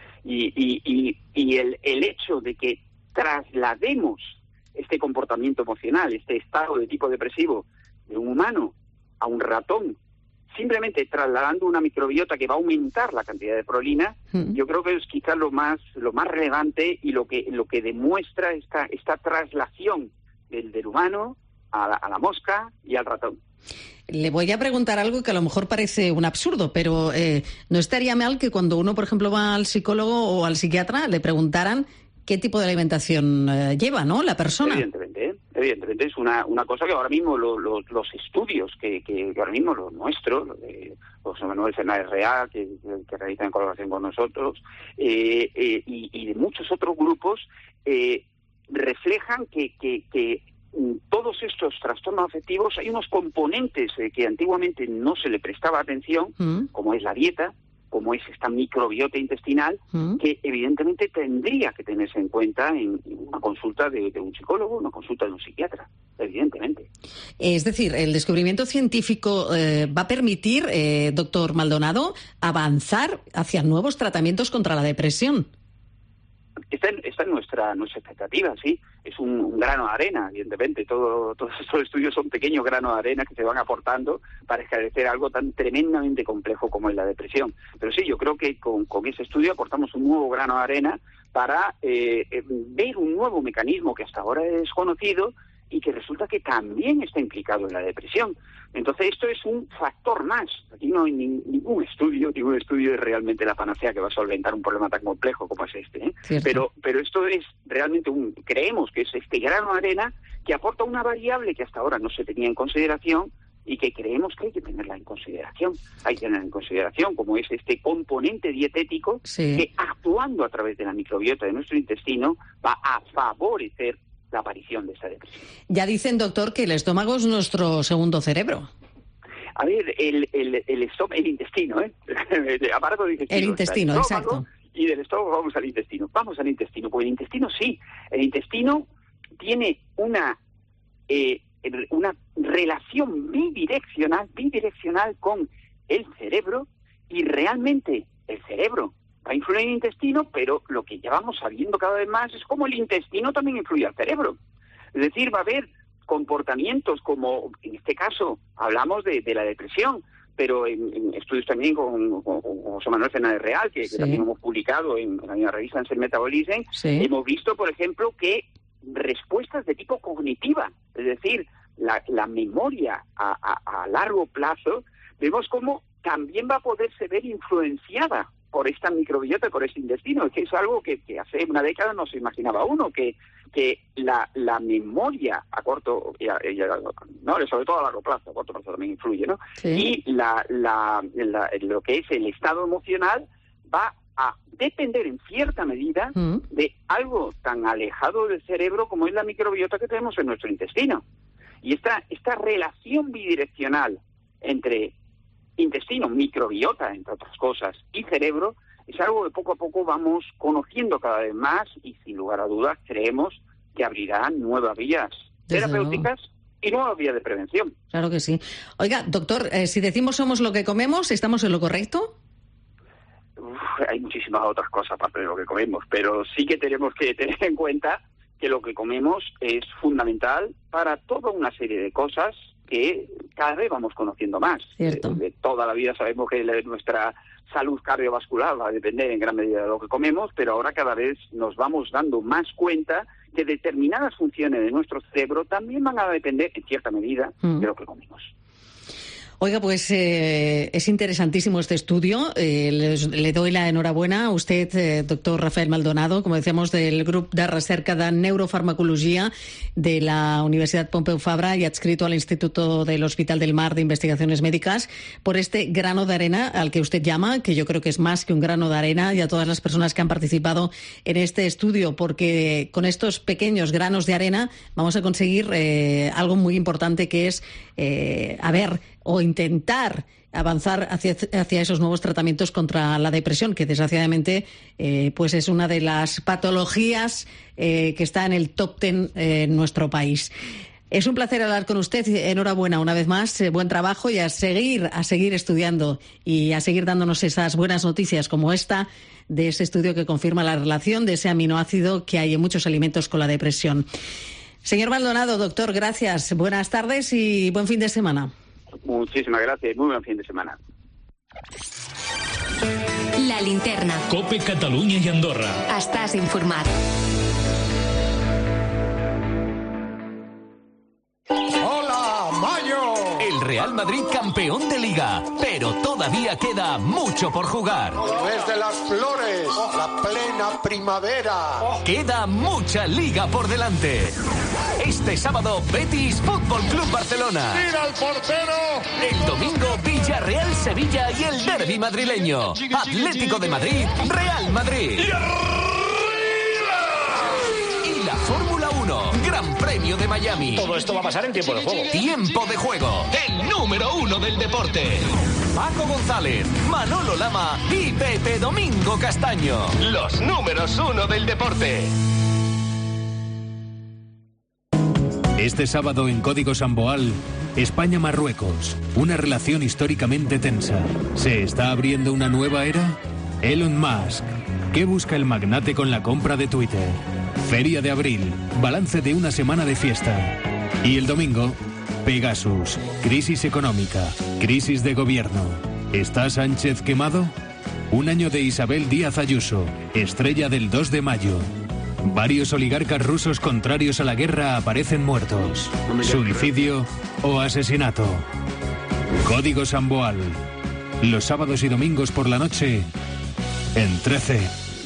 Speaker 6: Y el hecho de que traslademos este comportamiento emocional, este estado de tipo depresivo de un humano a un ratón, simplemente trasladando una microbiota que va a aumentar la cantidad de prolina, yo creo que es quizás lo más relevante y lo que demuestra esta traslación del humano a la mosca y al ratón.
Speaker 1: Le voy a preguntar algo que a lo mejor parece un absurdo, pero no estaría mal que cuando uno, por ejemplo, va al psicólogo o al psiquiatra, le preguntaran qué tipo de alimentación lleva, ¿no?, la persona.
Speaker 6: Evidentemente es una cosa que ahora mismo los estudios que ahora mismo los nuestros, los de José Manuel Fernández Real, que realizan en colaboración con nosotros, y de muchos otros grupos, reflejan que todos estos trastornos afectivos hay unos componentes que antiguamente no se le prestaba atención, como es la dieta, como es esta microbiota intestinal, que evidentemente tendría que tenerse en cuenta en una consulta de un psicólogo, una consulta de un psiquiatra, evidentemente.
Speaker 1: Es decir, el descubrimiento científico va a permitir, doctor Maldonado, avanzar hacia nuevos tratamientos contra la depresión.
Speaker 6: Esta es nuestra expectativa, sí. Es un grano de arena, evidentemente. Todos estos estudios son pequeños granos de arena que se van aportando para esclarecer algo tan tremendamente complejo como es la depresión. Pero sí, yo creo que con ese estudio aportamos un nuevo grano de arena para ver un nuevo mecanismo que hasta ahora es desconocido y que resulta que también está implicado en la depresión. Entonces esto es un factor más. Aquí no hay ningún estudio es realmente la panacea que va a solventar un problema tan complejo como es este, ¿eh? Pero esto es realmente creemos que es este grano de arena que aporta una variable que hasta ahora no se tenía en consideración y que creemos que hay que tenerla en consideración. Hay que tenerla en consideración como es este componente dietético que, actuando a través de la microbiota de nuestro intestino, va a favorecer la aparición de esta depresión.
Speaker 1: Ya dicen, doctor, que el estómago es nuestro segundo cerebro.
Speaker 6: A ver, el intestino, el aparato digestivo.
Speaker 1: El intestino, exacto.
Speaker 6: Y del estómago vamos al intestino. Vamos al intestino, pues el intestino sí. El intestino tiene una relación bidireccional con el cerebro, y realmente el cerebro va a influir en el intestino, pero lo que ya vamos sabiendo cada vez más es cómo el intestino también influye al cerebro. Es decir, va a haber comportamientos como, en este caso, hablamos de la depresión, pero en estudios también con José Manuel Fernández Real, que también hemos publicado en la revista Ansel Metabolism, hemos visto, por ejemplo, que respuestas de tipo cognitiva, es decir, la memoria a largo plazo, vemos cómo también va a poderse ver influenciada por esta microbiota, por este intestino, que es algo que hace una década no se imaginaba uno, que la memoria a corto, no, sobre todo a largo plazo, a corto plazo también influye, ¿no? Y lo que es el estado emocional va a depender en cierta medida de algo tan alejado del cerebro como es la microbiota que tenemos en nuestro intestino. Y esta relación bidireccional entre intestino, microbiota, entre otras cosas, y cerebro, es algo que poco a poco vamos conociendo cada vez más y, sin lugar a dudas, creemos que abrirá nuevas vías terapéuticas y nuevas vías de prevención.
Speaker 1: Claro que sí. Oiga, doctor, si decimos somos lo que comemos, ¿estamos en lo correcto?
Speaker 6: Hay muchísimas otras cosas aparte de lo que comemos, pero sí que tenemos que tener en cuenta que lo que comemos es fundamental para toda una serie de cosas que cada vez vamos conociendo más. De toda la vida sabemos que nuestra salud cardiovascular va a depender en gran medida de lo que comemos, pero ahora cada vez nos vamos dando más cuenta que determinadas funciones de nuestro cerebro también van a depender, en cierta medida, de lo que comemos.
Speaker 1: Oiga, pues es interesantísimo este estudio. Le doy la enhorabuena a usted, doctor Rafael Maldonado, como decíamos, del Grup de Recerca de Neurofarmacologia de la Universidad Pompeu Fabra y adscrito al Instituto del Hospital del Mar de Investigaciones Médicas, por este grano de arena al que usted llama, que yo creo que es más que un grano de arena, y a todas las personas que han participado en este estudio, porque con estos pequeños granos de arena vamos a conseguir algo muy importante, que es, o intentar avanzar hacia esos nuevos tratamientos contra la depresión, que desgraciadamente pues es una de las patologías que está en el top 10 en nuestro país. Es un placer hablar con usted. Enhorabuena una vez más. Buen trabajo y a seguir estudiando y a seguir dándonos esas buenas noticias como esta de ese estudio que confirma la relación de ese aminoácido que hay en muchos alimentos con la depresión. Señor Maldonado, doctor, gracias. Buenas tardes y buen fin de semana.
Speaker 6: Muchísimas gracias. Muy buen fin de semana.
Speaker 8: La linterna.
Speaker 3: COPE Catalunya y Andorra.
Speaker 8: Estàs informat.
Speaker 10: ¡Hola, Mayo!
Speaker 12: El Real Madrid campeón de Liga, pero todavía queda mucho por jugar.
Speaker 10: El mes de las flores, la plena primavera.
Speaker 12: Queda mucha Liga por delante. Este sábado, Betis Fútbol Club Barcelona.
Speaker 10: ¡Mira al portero!
Speaker 12: El domingo, Villarreal Sevilla y el derbi madrileño. Atlético de Madrid, Real Madrid. Y la Fórmula 1, Gran Premio de Miami.
Speaker 9: Todo esto va a pasar en tiempo de juego.
Speaker 12: Tiempo de juego, el número 1 del deporte. Paco González, Manolo Lama y Pepe Domingo Castaño. Los números 1 del deporte.
Speaker 13: Este sábado en Código Samboal, España-Marruecos, una relación históricamente tensa. ¿Se está abriendo una nueva era? Elon Musk, ¿qué busca el magnate con la compra de Twitter? Feria de abril, balance de una semana de fiesta. Y el domingo, Pegasus, crisis económica, crisis de gobierno. ¿Está Sánchez quemado? Un año de Isabel Díaz Ayuso, estrella del 2 de mayo. Varios oligarcas rusos contrarios a la guerra aparecen muertos. ¿Suicidio o asesinato? Código Samboal. Los sábados y domingos por la noche en 13.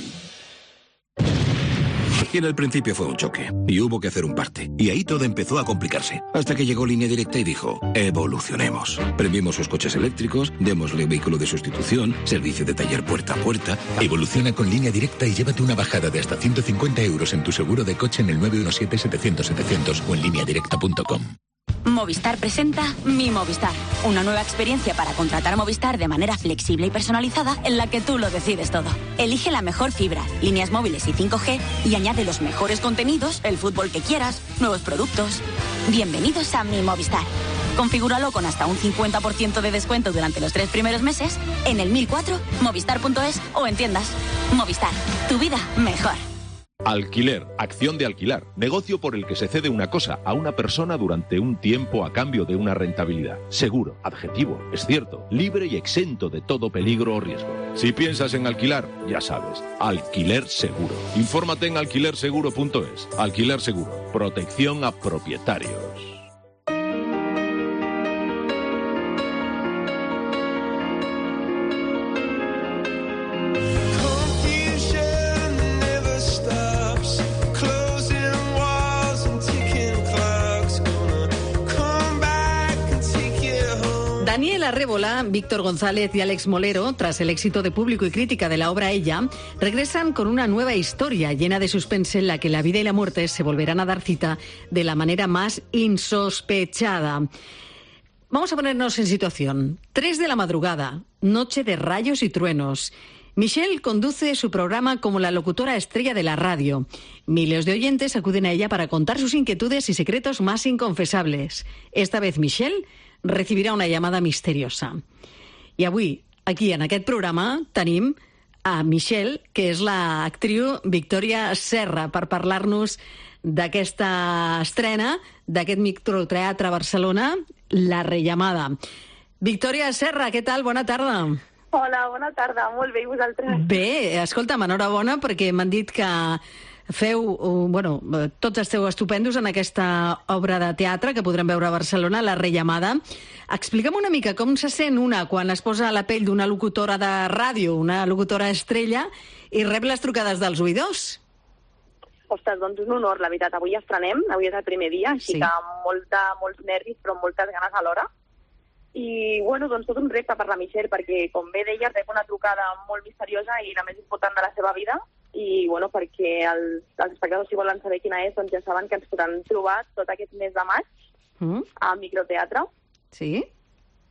Speaker 24: Y en el principio fue un choque, y hubo que hacer un parte. Y ahí todo empezó a complicarse. Hasta que llegó Línea Directa y dijo, evolucionemos. Premiemos sus coches eléctricos, démosle vehículo de sustitución, servicio de taller puerta a puerta.
Speaker 25: Evoluciona con Línea Directa y llévate una bajada de hasta 150 euros en tu seguro de coche en el 917-700-700 o en lineadirecta.com.
Speaker 26: Movistar presenta Mi Movistar, una nueva experiencia para contratar Movistar de manera flexible y personalizada en la que tú lo decides todo. Elige la mejor fibra, líneas móviles y 5G y añade los mejores contenidos, el fútbol que quieras, nuevos productos. Bienvenidos a Mi Movistar. Configúralo con hasta un 50% de descuento durante los 3 primeros meses en el 1004, movistar.es o en tiendas. Movistar, tu vida mejor.
Speaker 27: Alquiler, acción de alquilar, negocio por el que se cede una cosa a una persona durante un tiempo a cambio de una rentabilidad. Seguro, adjetivo, es cierto, libre y exento de todo peligro o riesgo. Si piensas en alquilar, ya sabes, Alquiler Seguro. Infórmate en alquilerseguro.es. Alquiler Seguro, protección a propietarios.
Speaker 1: Daniel Arrébola, Víctor González y Alex Molero, tras el éxito de público y crítica de la obra Ella, regresan con una nueva historia llena de suspense en la que la vida y la muerte se volverán a dar cita de la manera más insospechada. Vamos a ponernos en situación. 3 de la madrugada, noche de rayos y truenos. Michelle conduce su programa como la locutora estrella de la radio. Miles de oyentes acuden a ella para contar sus inquietudes y secretos más inconfesables. Esta vez Michelle recibirà una llamada misteriosa. I avui, aquí en aquest programa, tenim a Michelle, que és l'actriu Victòria Serra, per parlar-nos d'aquesta estrena, d'aquest microteatre a Barcelona, La Rellamada. Victòria Serra, què tal? Bona tarda.
Speaker 28: Hola, bona tarda. Molt bé, i vosaltres?
Speaker 1: Bé, escolta'm, enhorabona, perquè m'han dit que feu, tots esteu estupendos en aquesta obra de teatre que podrem veure a Barcelona, La Rellamada. Explica'm una mica com se sent una quan es posa a la pell d'una locutora de ràdio, una locutora estrella, i rep les trucades dels oïdors.
Speaker 28: Ostres, doncs un honor, la veritat. Avui estrenem, avui és el primer dia, així que molts nervis, però moltes ganes alhora. I, doncs tot un repte per la Michelle, perquè, com bé deia, rep una trucada molt misteriosa i la més important de la seva vida, i, perquè els espectadors, si volen saber quina és, doncs ja saben que ens podran trobar tot aquest mes de maig al microteatre.
Speaker 1: Sí?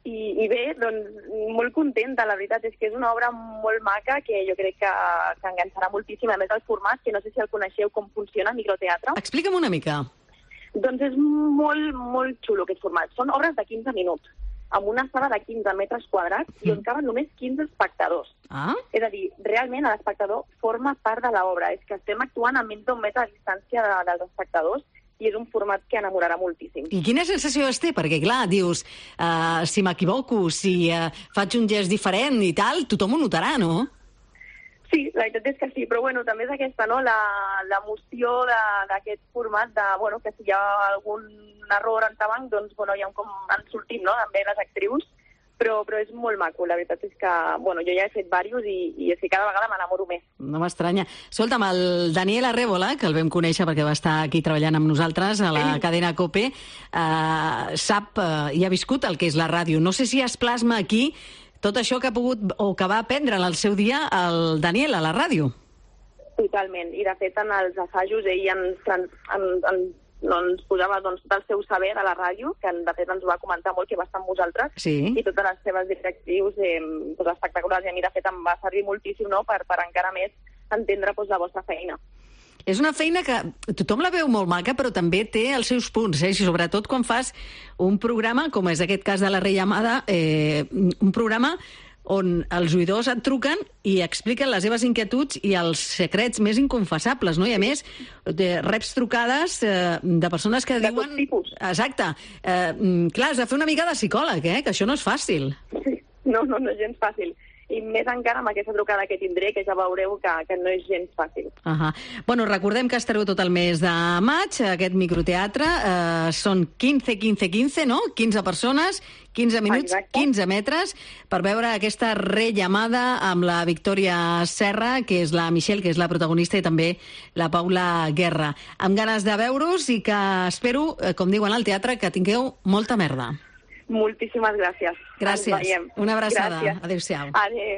Speaker 28: I bé, doncs, molt contenta, la veritat és que és una obra molt maca que jo crec que enganxarà moltíssim, a més del format, que no sé si el coneixeu com funciona, microteatre.
Speaker 1: Explica'm una mica.
Speaker 28: Doncs és molt, molt xulo aquest format. Són obres de 15 minuts, amb una sala de 15 metres quadrats i on caben només 15 espectadors. És a dir, realment l'espectador forma part de l'obra. És que estem actuant a menys d'un metre de distància dels espectadors i és un format que enamorarà moltíssim.
Speaker 1: I quina sensació es té? Perquè, clar, dius, si m'equivoco, si faig un gest diferent i tal, tothom ho notarà, no?
Speaker 28: Sí, la veritat és que sí, però bueno, també és aquesta, no?, l'emoció d'aquest format de, bueno, que si hi ha algun error endavant, doncs, bueno, ja com han sortit, no?, també les actrius, però és molt maco, la veritat és que, bueno, jo ja he fet diversos i és que cada vegada m'enamoro més.
Speaker 1: No m'estranya. Escolta'm, el Daniel Arrébola, que el vam conèixer perquè va estar aquí treballant amb nosaltres a la cadena COPE, sap i ha viscut el que és la ràdio. No sé si es plasma aquí tot això que ha pogut o que va aprendre en el seu dia el Daniel a la ràdio.
Speaker 28: Totalment, i de fet en els assajos ell ens posava del seu saber de la ràdio, que de fet ens ho va comentar molt, que va estar amb vosaltres, i totes les seves directrius espectaculars, i a mi de fet em va servir moltíssim, no?, per encara més entendre la vostra feina.
Speaker 1: És una feina que tothom la veu molt maca, però també té els seus punts, sobretot quan fas un programa, com és aquest cas de la Rellamada, un programa on els oïdors et truquen i expliquen les seves inquietuds i els secrets més inconfessables, no? I a més, reps trucades de persones que diuen...
Speaker 28: De tot tipus.
Speaker 1: Exacte. Clar, has de fer una mica de psicòleg, que això no és fàcil.
Speaker 28: No és gens fàcil. I més encara amb aquesta trucada que tindré, que ja veureu que no és gens fàcil.
Speaker 1: Bueno, recordem que estareu tot el mes de maig, aquest microteatre. Són 15, no? 15 persones, 15 minuts, 15 metres, per veure aquesta rellamada amb la Victòria Serra, que és la Michelle, que és la protagonista, i també la Paula Guerra. Amb ganes de veure-us i que espero, com diuen al teatre, que tingueu molta merda.
Speaker 28: Moltíssimes gràcies.
Speaker 1: Gràcies. Una abraçada.
Speaker 28: Gràcies.
Speaker 1: Adéu-siau.
Speaker 28: Adéu.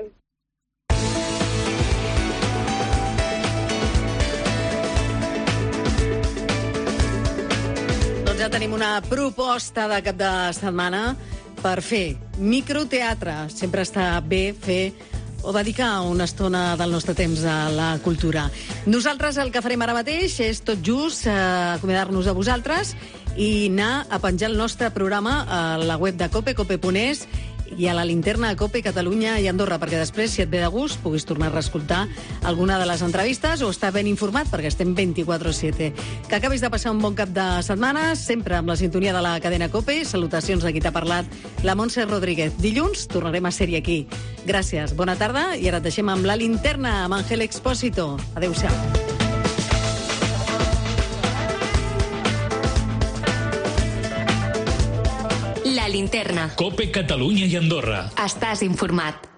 Speaker 1: Doncs ja tenim una proposta de cap de setmana per fer microteatre. Sempre està bé fer o dedicar una estona del nostre temps a la cultura. Nosaltres el que farem ara mateix és tot just acomiadar-nos de vosaltres i anar a penjar el nostre programa a la web de COPE, cope.es, i a la linterna de COPE Catalunya i Andorra, perquè després, si et ve de gust, puguis tornar a reescoltar alguna de les entrevistes o estar ben informat, perquè estem 24/7. Que acabis de passar un bon cap de setmana, sempre amb la sintonia de la cadena COPE. Salutacions a qui t'ha parlat, la Montse Rodríguez. Dilluns tornarem a ser-hi aquí. Gràcies, bona tarda, i ara et deixem amb la linterna, amb Ángel Expósito. Adéu-siau.
Speaker 8: La linterna.
Speaker 3: COPE Catalunya i Andorra.
Speaker 8: Estàs informat.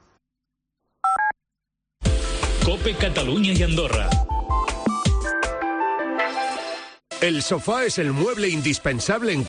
Speaker 3: COPE Catalunya y Andorra.
Speaker 11: El sofá es el mueble indispensable en